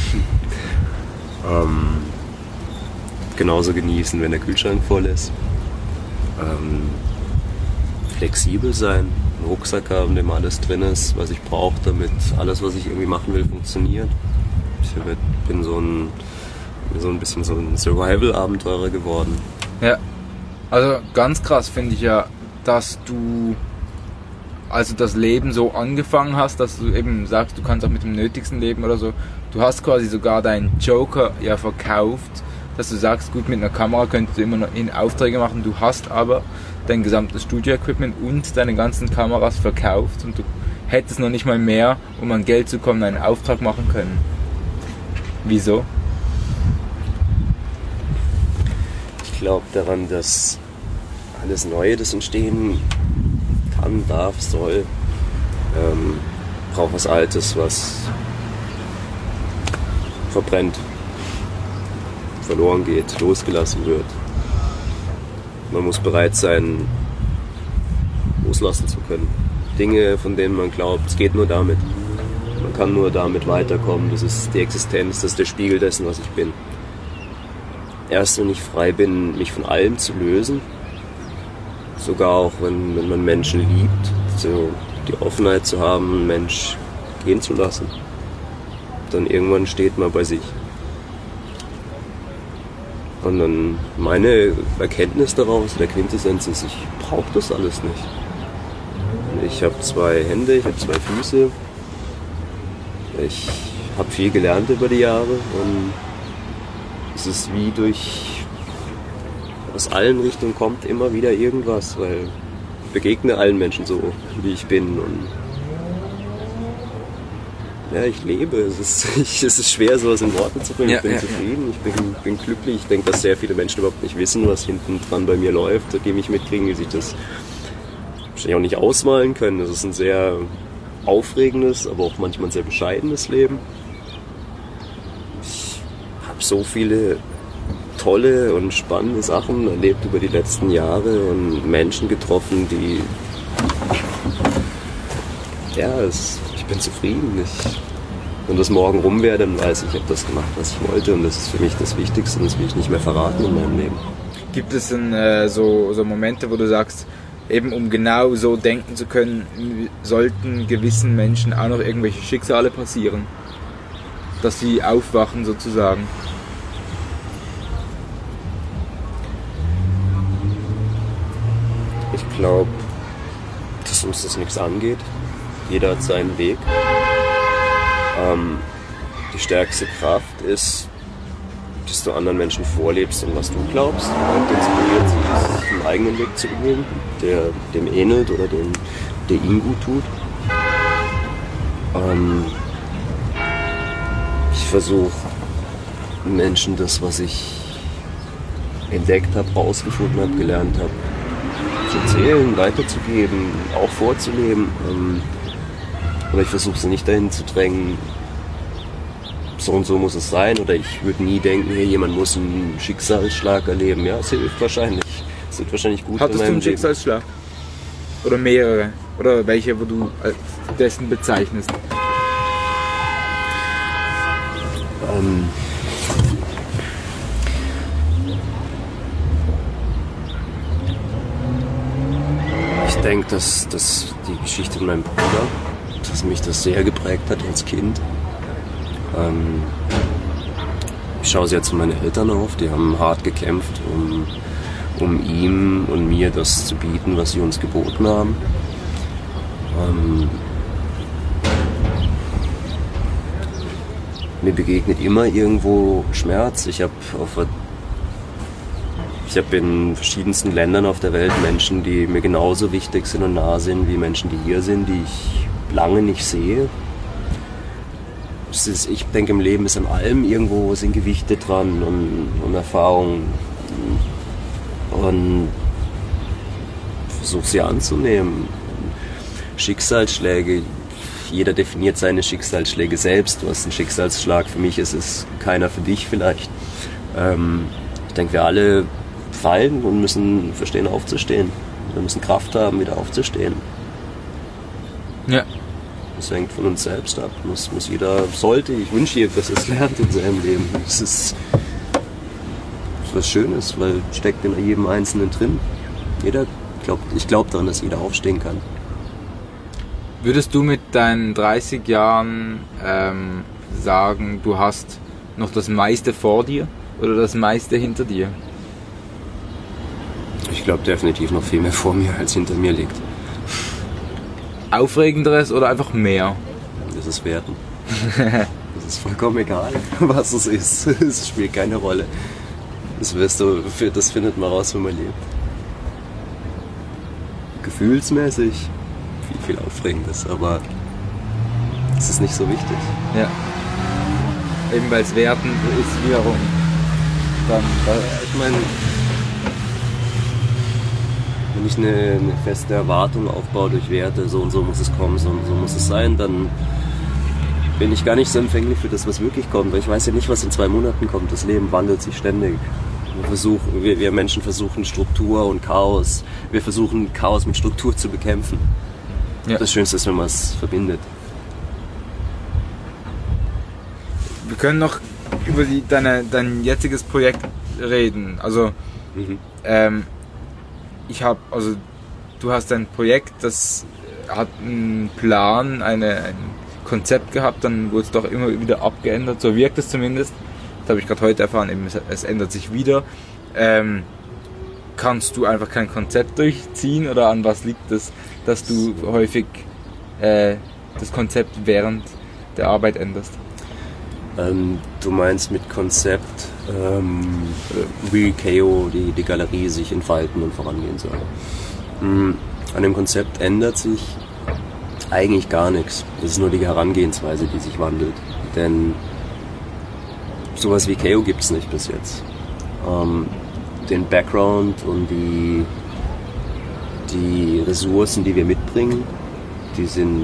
ähm, genauso genießen, wenn der Kühlschrank voll ist. Ähm, flexibel sein, einen Rucksack haben, in dem alles drin ist, was ich brauche, damit alles, was ich irgendwie machen will, funktioniert. Ich bin so ein, so ein bisschen so ein Survival-Abenteurer geworden.
Ja, also ganz krass finde ich ja, dass du also das Leben so angefangen hast, dass du eben sagst, du kannst auch mit dem Nötigsten leben oder so. Du hast quasi sogar deinen Joker ja verkauft dass du sagst, gut, mit einer Kamera könntest du immer noch in Aufträge machen, du hast aber dein gesamtes Studio-Equipment und deine ganzen Kameras verkauft und du hättest noch nicht mal mehr, um an Geld zu kommen, einen Auftrag machen können. Wieso?
Ich glaube daran, dass alles Neue, das entstehen kann, darf, soll, ähm, braucht was Altes, was verbrennt, verloren geht, losgelassen wird. Man muss bereit sein, loslassen zu können. Dinge, von denen man glaubt, es geht nur damit. Man kann nur damit weiterkommen. Das ist die Existenz, das ist der Spiegel dessen, was ich bin. Erst wenn ich frei bin, mich von allem zu lösen, sogar auch wenn, wenn man Menschen liebt, so die Offenheit zu haben, einen Mensch gehen zu lassen, dann irgendwann steht man bei sich. Und dann meine Erkenntnis daraus, der Quintessenz ist, ich brauche das alles nicht. Ich habe zwei Hände, ich habe zwei Füße, ich habe viel gelernt über die Jahre und es ist wie durch, aus allen Richtungen kommt immer wieder irgendwas, weil ich begegne allen Menschen so, wie ich bin und ja, ich lebe. Es ist, ich, es ist schwer, sowas in Worte zu bringen. Ja, ich bin ja, zufrieden, ich bin, bin glücklich. Ich denke, dass sehr viele Menschen überhaupt nicht wissen, was hinten dran bei mir läuft, seitdem ich mitkriegen, wie sich das wahrscheinlich auch nicht ausmalen können. Das ist ein sehr aufregendes, aber auch manchmal ein sehr bescheidenes Leben. Ich habe so viele tolle und spannende Sachen erlebt über die letzten Jahre und Menschen getroffen, die ja, es, ich bin zufrieden. Ich, wenn das morgen rum wäre, dann weiß ich, ich habe das gemacht, was ich wollte und das ist für mich das Wichtigste und das will ich nicht mehr verraten in meinem Leben.
Gibt es denn äh, so, so Momente, wo du sagst, eben um genau so denken zu können, sollten gewissen Menschen auch noch irgendwelche Schicksale passieren? Dass sie aufwachen sozusagen?
Ich glaube, dass uns das nichts angeht. Jeder hat seinen Weg. Ähm, die stärkste Kraft ist, dass du anderen Menschen vorlebst und was du glaubst und inspiriert sie, sich einen eigenen Weg zu gehen, der dem ähnelt oder dem, der ihnen gut tut. Ähm, ich versuche Menschen das, was ich entdeckt habe, rausgefunden habe, gelernt habe, zu erzählen, weiterzugeben, auch vorzuleben. Ähm, aber ich versuche sie nicht dahin zu drängen, so und so muss es sein, oder ich würde nie denken, hey, jemand muss einen Schicksalsschlag erleben. Ja, es hilft wahrscheinlich. Es wird wahrscheinlich gut.
Hattest du einen Schicksalsschlag? Oder mehrere? Oder welche, wo du als dessen bezeichnest?
Ähm, ich denke, dass, dass die Geschichte mit meinem Bruder, dass mich das sehr geprägt hat als Kind. Ähm, ich schaue sehr zu meinen Eltern auf, die haben hart gekämpft, um, um ihm und mir das zu bieten, was sie uns geboten haben. Ähm, mir begegnet immer irgendwo Schmerz. Ich habe auf Ich habe in verschiedensten Ländern auf der Welt Menschen, die mir genauso wichtig sind und nah sind, wie Menschen, die hier sind, die ich lange nicht sehe. Es ist, ich denke, im Leben ist an allem irgendwo sind Gewichte dran und, und Erfahrungen. Und versuche sie anzunehmen. Schicksalsschläge, jeder definiert seine Schicksalsschläge selbst. Was ein Schicksalsschlag für mich ist, ist keiner für dich vielleicht. Ähm, ich denke, wir alle fallen und müssen verstehen, aufzustehen. Wir müssen Kraft haben, wieder aufzustehen.
Ja.
Das hängt von uns selbst ab. Muss, muss jeder, sollte, ich wünsche jedem, dass er es lernt in seinem Leben. Es ist was Schönes, weil es steckt in jedem Einzelnen drin. Jeder glaubt, ich glaube daran, dass jeder aufstehen kann.
Würdest du mit deinen dreißig Jahren ähm, sagen, du hast noch das meiste vor dir oder das meiste hinter dir?
Ich glaube definitiv noch viel mehr vor mir, als hinter mir liegt.
Aufregenderes oder einfach mehr?
Das ist Werten. Das ist vollkommen egal, was es ist. Es spielt keine Rolle. Das wirst du, das findet man raus, wenn man lebt. Gefühlsmäßig viel, viel Aufregendes, aber es ist nicht so wichtig.
Ja. Eben weil es werten ist wiederum dann.
Ich meine, wenn ich eine, eine feste Erwartung aufbaue durch Werte, so und so muss es kommen, so und so muss es sein, dann bin ich gar nicht so empfänglich für das, was wirklich kommt. Weil ich weiß ja nicht, was in zwei Monaten kommt. Das Leben wandelt sich ständig. Wir, versuchen, wir, wir Menschen versuchen Struktur und Chaos. Wir versuchen Chaos mit Struktur zu bekämpfen. Ja. Das Schönste ist, wenn man es verbindet.
Wir können noch über die, deine, dein jetziges Projekt reden. Also, mhm. ähm, ich habe, also, du hast ein Projekt, das hat einen Plan, eine, ein Konzept gehabt, dann wurde es doch immer wieder abgeändert, so wirkt es zumindest. Das habe ich gerade heute erfahren, eben, es, es ändert sich wieder. Ähm, kannst du einfach kein Konzept durchziehen oder an was liegt es, dass du häufig äh, das Konzept während der Arbeit änderst?
Ähm, du meinst mit Konzept, ähm, wie K O, die, die Galerie sich entfalten und vorangehen soll. Mhm. An dem Konzept ändert sich eigentlich gar nichts. Es ist nur die Herangehensweise, die sich wandelt. Denn sowas wie K O gibt es nicht bis jetzt. Ähm, den Background und die, die Ressourcen, die wir mitbringen, die sind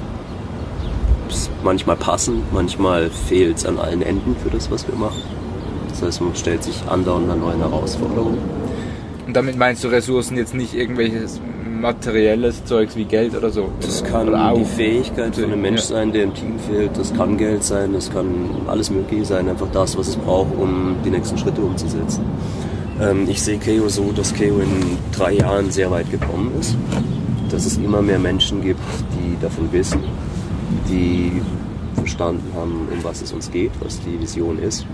manchmal passend, manchmal fehlt es an allen Enden für das, was wir machen. Das heißt, man stellt sich andauernd an neuen Herausforderungen.
Und damit meinst du Ressourcen jetzt nicht irgendwelches materielles Zeugs wie Geld oder so?
Das kann
oder
die Fähigkeit von einem Mensch sein, der im Team fehlt. Das kann Geld sein, das kann alles Mögliche sein. Einfach das, was es braucht, um die nächsten Schritte umzusetzen. Ähm, ich sehe K O so, dass K O in drei Jahren sehr weit gekommen ist. Dass es immer mehr Menschen gibt, die davon wissen, die verstanden haben, um was es uns geht, was die Vision ist.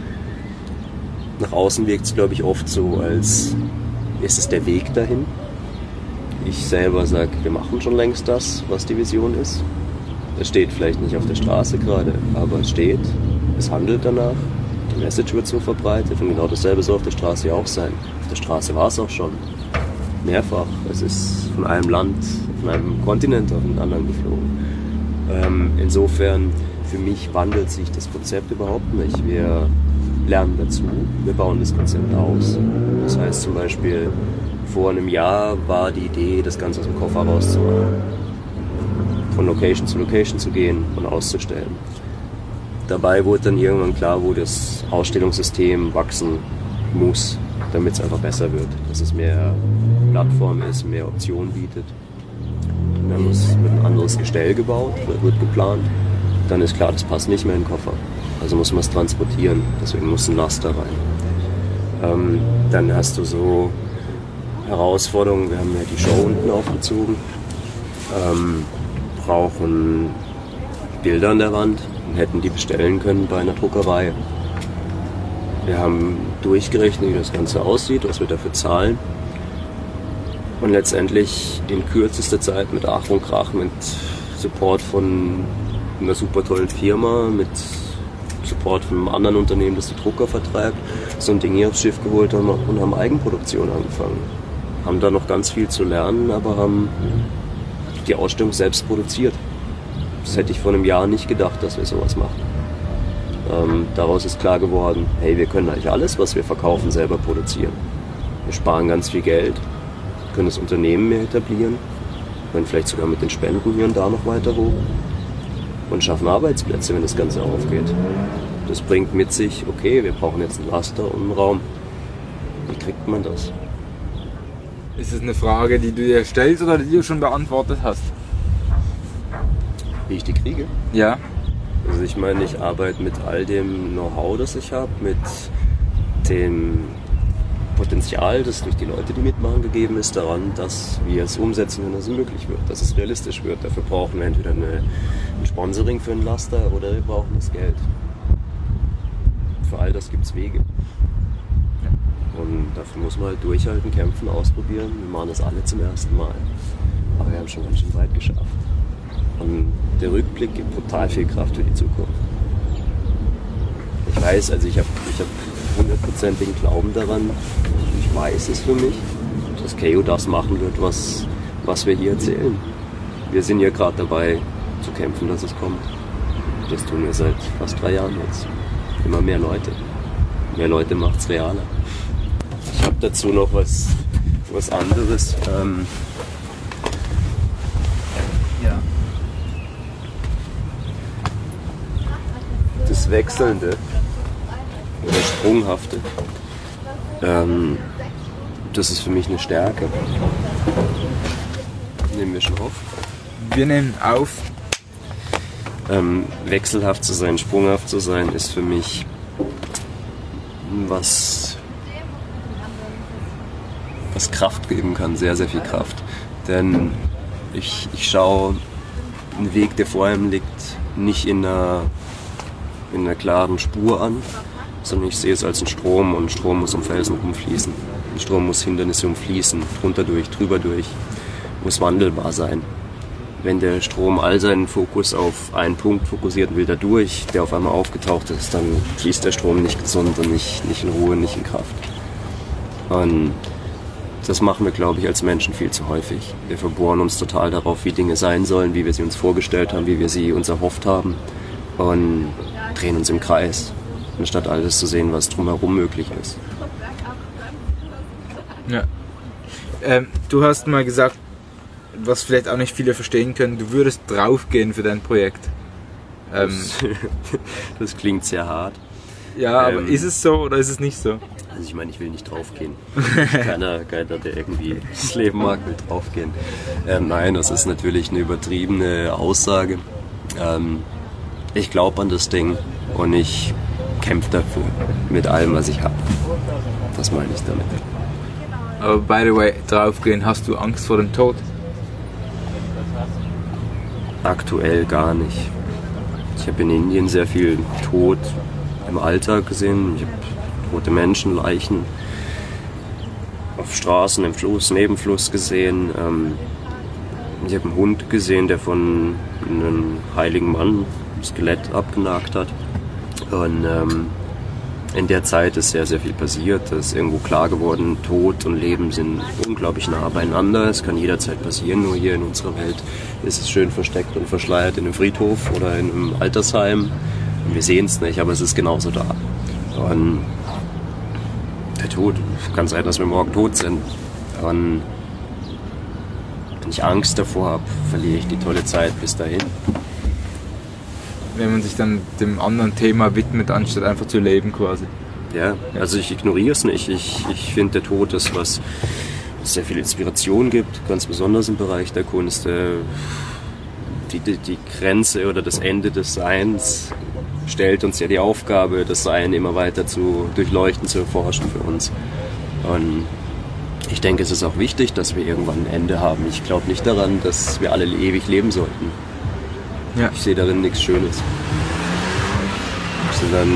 Nach außen wirkt es, glaube ich, oft so, als ist es der Weg dahin. Ich selber sage, wir machen schon längst das, was die Vision ist. Es steht vielleicht nicht auf der Straße gerade, aber es steht, es handelt danach. Die Message wird so verbreitet und genau dasselbe soll auf der Straße ja auch sein. Auf der Straße war es auch schon. Mehrfach. Es ist von einem Land, von einem Kontinent auf den anderen geflogen. Ähm, insofern, für mich wandelt sich das Konzept überhaupt nicht. Wir lernen dazu, wir bauen das Konzept aus. Das heißt zum Beispiel, vor einem Jahr war die Idee, das Ganze aus dem Koffer rauszumachen. Von Location zu Location zu gehen und auszustellen. Dabei wurde dann irgendwann klar, wo das Ausstellungssystem wachsen muss, damit es einfach besser wird. Dass es mehr Plattform ist, mehr Optionen bietet. Und dann wird ein anderes Gestell gebaut, wird geplant. Dann ist klar, das passt nicht mehr in den Koffer. Also muss man es transportieren, deswegen muss ein Laster rein. Ähm, dann hast du so Herausforderungen, wir haben ja die Show unten aufgezogen, ähm, brauchen Bilder an der Wand und hätten die bestellen können bei einer Druckerei. Wir haben durchgerechnet, wie das Ganze aussieht, was wir dafür zahlen und letztendlich in kürzester Zeit mit Ach und Krach, mit Support von einer super tollen Firma, mit Support von einem anderen Unternehmen, das die Drucker vertreibt, so ein Ding hier aufs Schiff geholt haben und haben Eigenproduktion angefangen. Haben da noch ganz viel zu lernen, aber haben die Ausstellung selbst produziert. Das hätte ich vor einem Jahr nicht gedacht, dass wir sowas machen. Ähm, daraus ist klar geworden, hey, wir können eigentlich alles, was wir verkaufen, selber produzieren. Wir sparen ganz viel Geld, können das Unternehmen mehr etablieren, können vielleicht sogar mit den Spenden hier und da noch weiter hoch und schaffen Arbeitsplätze, wenn das Ganze aufgeht. Das bringt mit sich, okay, wir brauchen jetzt ein Laster und einen Raum. Wie kriegt man das?
Ist es eine Frage, die du dir stellst oder die du schon beantwortet hast?
Wie ich die kriege?
Ja.
Also ich meine, ich arbeite mit all dem Know-how, das ich habe, mit dem Potenzial, das durch die Leute, die mitmachen, gegeben ist, daran, dass wir es umsetzen können, dass es möglich wird, dass es realistisch wird. Dafür brauchen wir entweder eine, ein Sponsoring für einen Laster oder wir brauchen das Geld. Für all das gibt es Wege. Und dafür muss man halt durchhalten, kämpfen, ausprobieren. Wir machen das alle zum ersten Mal. Aber wir haben schon ganz schön weit geschafft. Und der Rückblick gibt total viel Kraft für die Zukunft. Ich weiß, also ich habe ich hab hundertprozentigen Glauben daran. Ich weiß es für mich, dass K O das machen wird, was, was wir hier erzählen. Wir sind ja gerade dabei zu kämpfen, dass es kommt. Das tun wir seit fast drei Jahren jetzt. Immer mehr Leute. Mehr Leute macht's realer. Ich habe dazu noch was, was anderes. Ähm,
Ja.
Das Wechselnde oder Sprunghafte, ähm, das ist für mich eine Stärke. Nehmen wir schon auf.
Wir nehmen auf.
Ähm, wechselhaft zu sein, sprunghaft zu sein, ist für mich was, was Kraft geben kann, sehr, sehr viel Kraft. Denn ich, ich schaue einen Weg, der vor ihm liegt, nicht in einer, in einer klaren Spur an, sondern ich sehe es als einen Strom und ein Strom muss um Felsen rumfließen. Ein Strom muss Hindernisse umfließen, drunter durch, drüber durch, muss wandelbar sein. Wenn der Strom all seinen Fokus auf einen Punkt fokussiert und will dadurch, der auf einmal aufgetaucht ist, dann fließt der Strom nicht gesund und nicht, nicht in Ruhe, nicht in Kraft. Und das machen wir, glaube ich, als Menschen viel zu häufig. Wir verbohren uns total darauf, wie Dinge sein sollen, wie wir sie uns vorgestellt haben, wie wir sie uns erhofft haben und drehen uns im Kreis, anstatt alles zu sehen, was drumherum möglich ist.
Ja. Ähm, du hast mal gesagt, was vielleicht auch nicht viele verstehen können, du würdest draufgehen für dein Projekt. Ähm,
Das, das klingt sehr hart.
ja, aber
ähm,
ist es so oder ist es nicht so?
Also ich meine, ich will nicht draufgehen. keiner, keiner, der irgendwie das Leben mag, will draufgehen. Ähm, nein, das ist natürlich eine übertriebene Aussage. Ähm, ich glaube an das Ding und ich kämpfe dafür mit allem, was ich habe. Das meine ich damit.
Aber by the way, draufgehen, hast du Angst vor dem Tod?
Aktuell gar nicht. Ich habe in Indien sehr viel Tod im Alltag gesehen. Ich habe tote Menschen, Leichen auf Straßen, im Fluss, Nebenfluss gesehen. Ähm, ich habe einen Hund gesehen, der von einem heiligen Mann ein Skelett abgenagt hat. Und ähm, in der Zeit ist sehr, sehr viel passiert. Es ist irgendwo klar geworden, Tod und Leben sind unglaublich nah beieinander. Es kann jederzeit passieren, nur hier in unserer Welt ist es schön versteckt und verschleiert in einem Friedhof oder in einem Altersheim. Und wir sehen es nicht, aber es ist genauso da. Und der Tod, kann sein, dass wir morgen tot sind. Und wenn ich Angst davor habe, verliere ich die tolle Zeit bis dahin.
Wenn man sich dann dem anderen Thema widmet, anstatt einfach zu leben quasi.
Ja, also ich ignoriere es nicht. Ich, ich finde, der Tod ist was, was sehr viel Inspiration gibt, ganz besonders im Bereich der Kunst. Die, die, die Grenze oder das Ende des Seins stellt uns ja die Aufgabe, das Sein immer weiter zu durchleuchten, zu erforschen für uns. Und ich denke, es ist auch wichtig, dass wir irgendwann ein Ende haben. Ich glaube nicht daran, dass wir alle ewig leben sollten.
Ja.
Ich sehe darin nichts Schönes. Sondern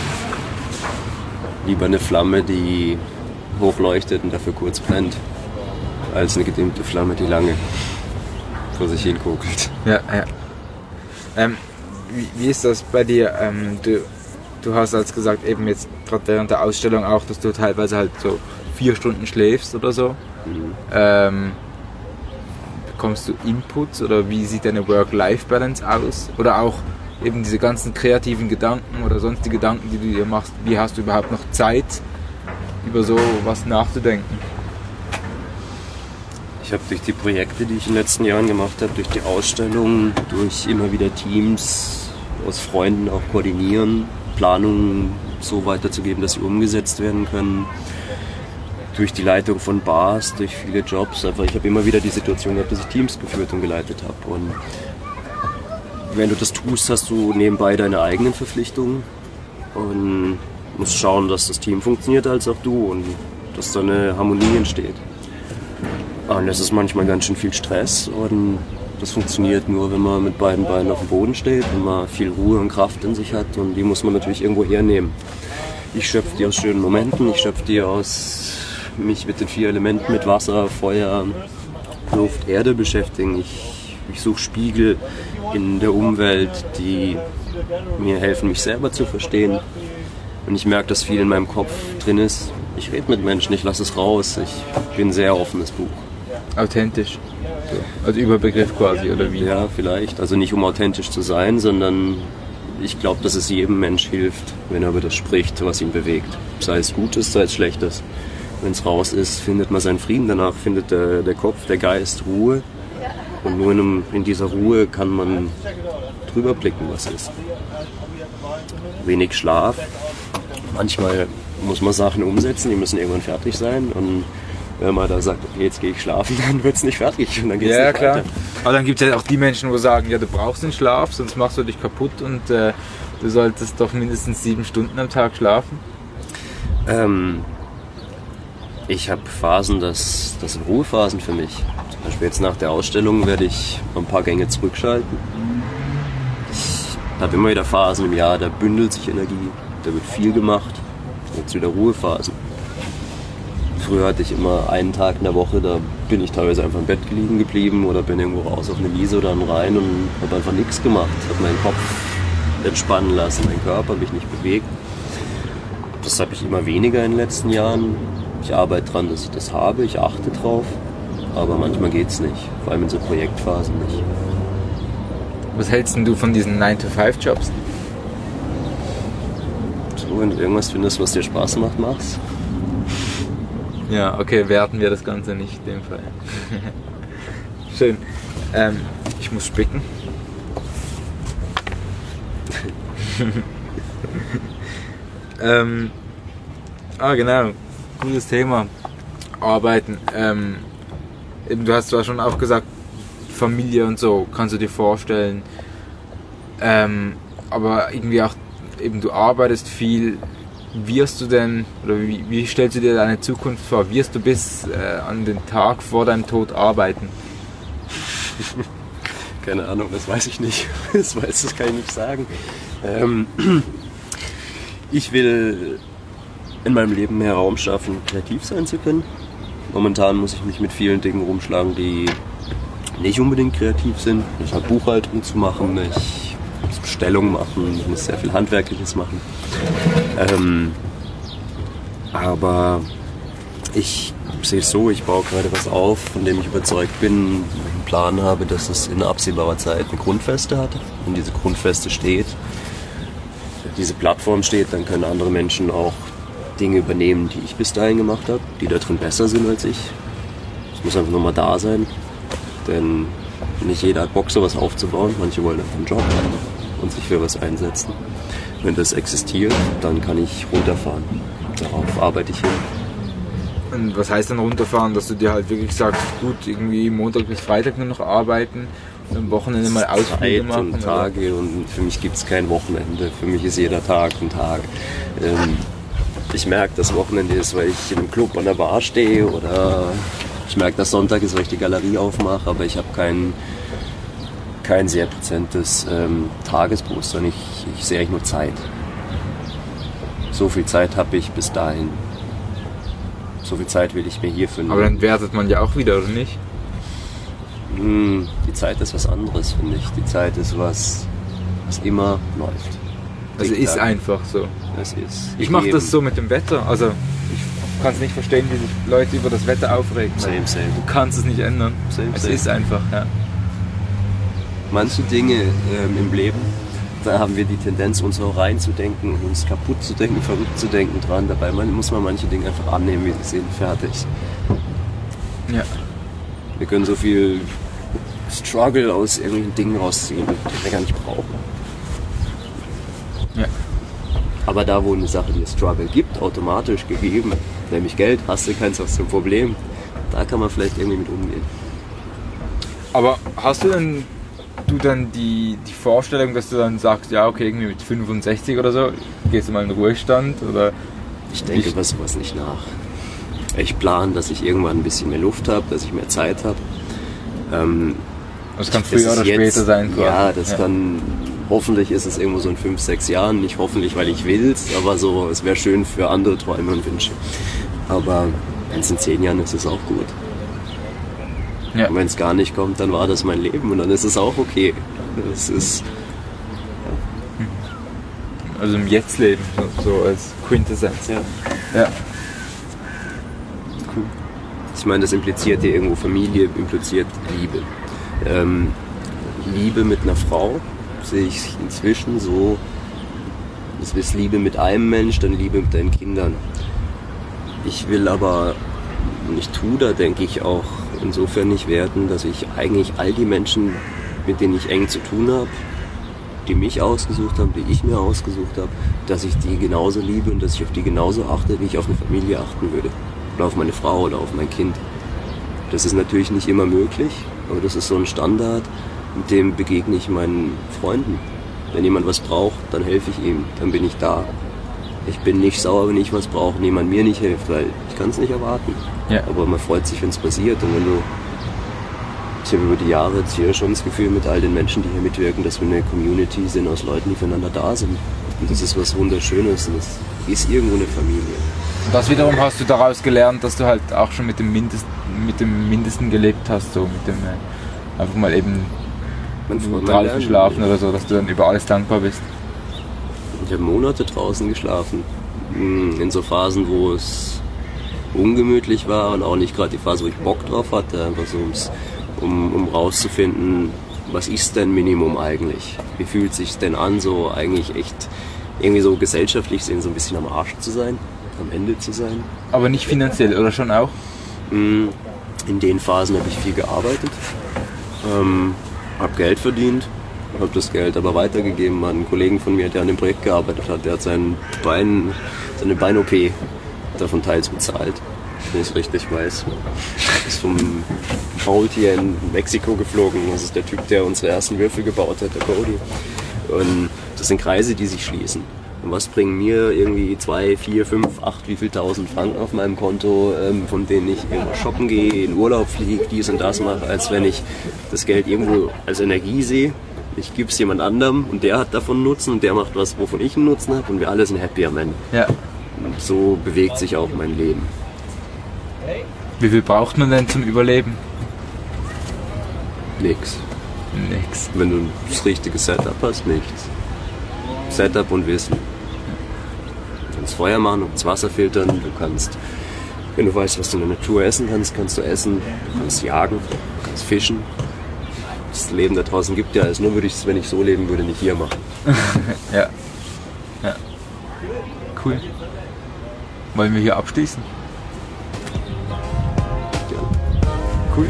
lieber eine Flamme, die hochleuchtet und dafür kurz brennt, als eine gedimmte Flamme, die lange vor sich hin kokelt.
Ja, ja. Ähm, wie, wie ist das bei dir? Ähm, du, du hast als gesagt, eben jetzt gerade während der Ausstellung auch, dass du teilweise halt so vier Stunden schläfst oder so.
Mhm.
Ähm, bekommst du Inputs oder wie sieht deine Work-Life-Balance aus? Oder auch eben diese ganzen kreativen Gedanken oder sonstige Gedanken, die du dir machst, wie hast du überhaupt noch Zeit, über so was nachzudenken?
Ich habe durch die Projekte, die ich in den letzten Jahren gemacht habe, durch die Ausstellungen, durch immer wieder Teams aus Freunden auch koordinieren, Planungen so weiterzugeben, dass sie umgesetzt werden können, durch die Leitung von Bars, durch viele Jobs. Einfach, ich habe immer wieder die Situation gehabt, dass ich Teams geführt und geleitet habe. Und wenn du das tust, hast du nebenbei deine eigenen Verpflichtungen und musst schauen, dass das Team funktioniert, als auch du, und dass da eine Harmonie entsteht. Und das ist manchmal ganz schön viel Stress und das funktioniert nur, wenn man mit beiden Beinen auf dem Boden steht, wenn man viel Ruhe und Kraft in sich hat, und die muss man natürlich irgendwo hernehmen. Ich schöpfe die aus schönen Momenten, ich schöpfe die aus mich mit den vier Elementen, mit Wasser, Feuer, Luft, Erde beschäftigen. Ich, ich suche Spiegel in der Umwelt, die mir helfen, mich selber zu verstehen. Und ich merke, dass viel in meinem Kopf drin ist. Ich rede mit Menschen, ich lasse es raus. Ich bin ein sehr offenes Buch.
Authentisch. So. Also Überbegriff quasi, oder wie?
Ja, vielleicht. Also nicht um authentisch zu sein, sondern ich glaube, dass es jedem Mensch hilft, wenn er über das spricht, was ihn bewegt. Sei es Gutes, sei es Schlechtes. Wenn es raus ist, findet man seinen Frieden. Danach findet der, der Kopf, der Geist Ruhe. Und nur in, einem, in dieser Ruhe kann man drüber blicken, was ist. Wenig Schlaf. Manchmal muss man Sachen umsetzen, die müssen irgendwann fertig sein. Und wenn man da sagt, okay, jetzt gehe ich schlafen, dann wird es nicht fertig. Und dann geht's
ja,
nicht
klar.
weiter.
Aber dann gibt es ja auch die Menschen, die sagen, ja, du brauchst den Schlaf, sonst machst du dich kaputt und äh, du solltest doch mindestens sieben Stunden am Tag schlafen.
Ähm, ich habe Phasen, das, das sind Ruhephasen für mich. Zum Beispiel jetzt nach der Ausstellung werde ich ein paar Gänge zurückschalten. Ich habe immer wieder Phasen im Jahr, da bündelt sich Energie, da wird viel gemacht. Jetzt wieder Ruhephasen. Früher hatte ich immer einen Tag in der Woche, da bin ich teilweise einfach im Bett liegen geblieben oder bin irgendwo raus auf eine Wiese oder einen Rhein und habe einfach nichts gemacht. Habe meinen Kopf entspannen lassen, meinen Körper mich nicht bewegt. Das habe ich immer weniger in den letzten Jahren. Ich arbeite daran, dass ich das habe, ich achte drauf, aber manchmal geht es nicht, vor allem in so Projektphasen nicht.
Was hältst denn du von diesen nine to five Jobs?
So, wenn du irgendwas findest, was dir Spaß macht, mach's.
Ja, okay, werten wir das Ganze nicht in dem Fall. Schön. Ähm, ich muss spicken. ähm, ah, genau. Gutes Thema. Arbeiten. Ähm, eben, du hast zwar schon auch gesagt, Familie und so, kannst du dir vorstellen. Ähm, aber irgendwie auch, eben du arbeitest viel. Wirst du denn, oder wie, wie stellst du dir deine Zukunft vor? Wirst du bis äh, an den Tag vor deinem Tod arbeiten?
Keine Ahnung, das weiß ich nicht. Das weiß, das kann ich nicht sagen. Ähm, ich will in meinem Leben mehr Raum schaffen, kreativ sein zu können. Momentan muss ich mich mit vielen Dingen rumschlagen, die nicht unbedingt kreativ sind. Ich habe Buchhaltung zu machen, ich muss Bestellungen machen, ich muss sehr viel Handwerkliches machen. Ähm, aber ich sehe es so, ich baue gerade was auf, von dem ich überzeugt bin, wo ich einen Plan habe, dass es in absehbarer Zeit eine Grundfeste hat. Wenn diese Grundfeste steht, diese Plattform steht, dann können andere Menschen auch Dinge übernehmen, die ich bis dahin gemacht habe, die da drin besser sind als ich. Es muss einfach nur mal da sein, denn nicht jeder hat Bock, sowas aufzubauen. Manche wollen einfach einen Job haben und sich für was einsetzen. Wenn das existiert, dann kann ich runterfahren. Darauf arbeite ich hin.
Und was heißt dann runterfahren, dass du dir halt wirklich sagst, gut, irgendwie Montag bis Freitag nur noch arbeiten und am Wochenende mal Ausflüge machen?
Und Tage, und für mich gibt es kein Wochenende. Für mich ist jeder Tag ein Tag. Ähm, ich merke, dass Wochenende ist, weil ich in einem Club an der Bar stehe, oder ich merke, dass Sonntag ist, weil ich die Galerie aufmache, aber ich habe kein, kein sehr präsentes ähm, Tagesbewusstsein. Ich, ich sehe eigentlich nur Zeit. So viel Zeit habe ich bis dahin. So viel Zeit will ich mir hierfür nehmen.
Aber dann wertet man ja auch wieder, oder nicht?
Hm, die Zeit ist was anderes, finde ich. Die Zeit ist was, was immer läuft.
Also ist einfach so.
Es ist.
Ich mache das so mit dem Wetter. Also ich kann es nicht verstehen, wie sich Leute über das Wetter aufregen.
Same, same.
Du kannst es nicht ändern.
Same,
es
same.
ist einfach, ja.
Manche Dinge ähm, im Leben, da haben wir die Tendenz, uns so reinzudenken, uns kaputt zu denken, verrückt zu denken dran. Dabei muss man manche Dinge einfach annehmen, wie sie sind, fertig.
Ja.
Wir können so viel Struggle aus irgendwelchen Dingen rausziehen, die wir gar nicht brauchen.
Ja.
Aber da, wo eine Sache dir Struggle gibt, automatisch gegeben, nämlich Geld, hast du keins aus dem Problem, da kann man vielleicht irgendwie mit umgehen.
Aber hast du denn du dann die, die Vorstellung, dass du dann sagst, ja okay, irgendwie mit fünfundsechzig oder so, gehst du mal in den Ruhestand? Oder
ich denke über sowas nicht nach. Ich plane, dass ich irgendwann ein bisschen mehr Luft habe, dass ich mehr Zeit habe. Ähm,
das kann früher oder jetzt, später sein. Quasi.
Ja, das ja. kann, hoffentlich ist es irgendwo so in fünf, sechs Jahren. Nicht hoffentlich, weil ich will es, aber so, es wäre schön für andere Träume und Wünsche. Aber wenn es in zehn Jahren ist, ist es auch gut. Ja. Und wenn es gar nicht kommt, dann war das mein Leben und dann ist es auch okay. Das ist...
Also im Jetzt-Leben, so, so als Quintessenz.
Ja.
Ja.
Cool. Ich meine, das impliziert ja irgendwo Familie, impliziert Liebe. Ähm, Liebe mit einer Frau sehe ich inzwischen so, das ist Liebe mit einem Mensch, dann Liebe mit deinen Kindern. Ich will aber, und ich tue da, denke ich, auch insofern nicht werten, dass ich eigentlich all die Menschen, mit denen ich eng zu tun habe, die mich ausgesucht haben, die ich mir ausgesucht habe, dass ich die genauso liebe und dass ich auf die genauso achte, wie ich auf eine Familie achten würde. Oder auf meine Frau oder auf mein Kind. Das ist natürlich nicht immer möglich, aber das ist so ein Standard, mit dem begegne ich meinen Freunden. Wenn jemand was braucht, dann helfe ich ihm, dann bin ich da. Ich bin nicht sauer, wenn ich was brauche und jemand mir nicht hilft, weil ich kann es nicht erwarten.
Ja.
Aber man freut sich, wenn es passiert. Und wenn du, ich habe über die Jahre jetzt hier schon das Gefühl mit all den Menschen, die hier mitwirken, dass wir eine Community sind aus Leuten, die füreinander da sind. Und das ist was Wunderschönes und das ist irgendwo eine Familie.
Und das wiederum hast du daraus gelernt, dass du halt auch schon mit dem Mindest, mit dem Mindesten gelebt hast, so mit dem äh, einfach mal eben draußen schlafen oder so, dass du dann über alles dankbar bist.
Ich habe Monate draußen geschlafen, in so Phasen, wo es ungemütlich war und auch nicht gerade die Phase, wo ich Bock drauf hatte, einfach so um, um rauszufinden, was ist denn Minimum eigentlich? Wie fühlt es sich denn an, so eigentlich echt irgendwie so gesellschaftlich sehen, so ein bisschen am Arsch zu sein, am Ende zu sein.
Aber nicht finanziell, oder schon auch?
In den Phasen habe ich viel gearbeitet, ähm, habe Geld verdient, habe das Geld aber weitergegeben an einen Kollegen von mir, der an dem Projekt gearbeitet hat. Der hat sein Bein, seine Bein-O P davon teils bezahlt, wenn ich es richtig weiß. Ist vom Faultier in Mexiko geflogen. Das ist der Typ, der unsere ersten Würfel gebaut hat, der Cody. Und das sind Kreise, die sich schließen. Und was bringen mir irgendwie zwei, vier, fünf, acht, wie viel tausend Franken auf meinem Konto, ähm, von denen ich irgendwo shoppen gehe, in Urlaub fliege, dies und das mache, als wenn ich das Geld irgendwo als Energie sehe. Ich gebe es jemand anderem und der hat davon Nutzen und der macht was, wovon ich einen Nutzen habe und wir alle sind happy am Ende.
Ja.
Und so bewegt sich auch mein Leben.
Wie viel braucht man denn zum Überleben?
Nix.
Nix.
Wenn du das richtige Setup hast, nichts. Setup und Wissen. Du kannst Feuer machen, du kannst Wasser filtern, du kannst, wenn du weißt, was du in der Natur essen kannst, kannst du essen, du kannst jagen, du kannst fischen. Das Leben da draußen gibt ja alles, nur würde ich es, wenn ich so leben würde, nicht hier machen.
Ja. Ja. Cool. Wollen wir hier abschließen?
Ja.
Cool.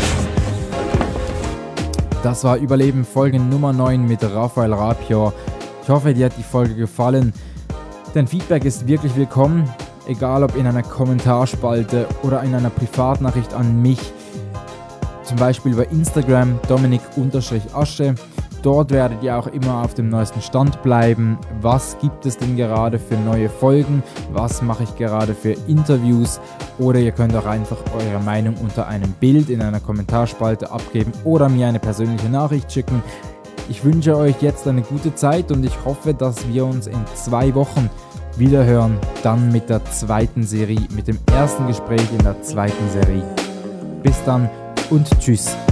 Das war Überleben Folge Nummer neun mit Raphael Rapior. Ich hoffe, dir hat die Folge gefallen. Dein Feedback ist wirklich willkommen, egal ob in einer Kommentarspalte oder in einer Privatnachricht an mich. Zum Beispiel bei Instagram Dominik-Asche. Dort werdet ihr auch immer auf dem neuesten Stand bleiben. Was gibt es denn gerade für neue Folgen? Was mache ich gerade für Interviews? Oder ihr könnt auch einfach eure Meinung unter einem Bild in einer Kommentarspalte abgeben oder mir eine persönliche Nachricht schicken. Ich wünsche euch jetzt eine gute Zeit und ich hoffe, dass wir uns in zwei Wochen wiederhören. Dann mit der zweiten Serie, mit dem ersten Gespräch in der zweiten Serie. Bis dann und tschüss.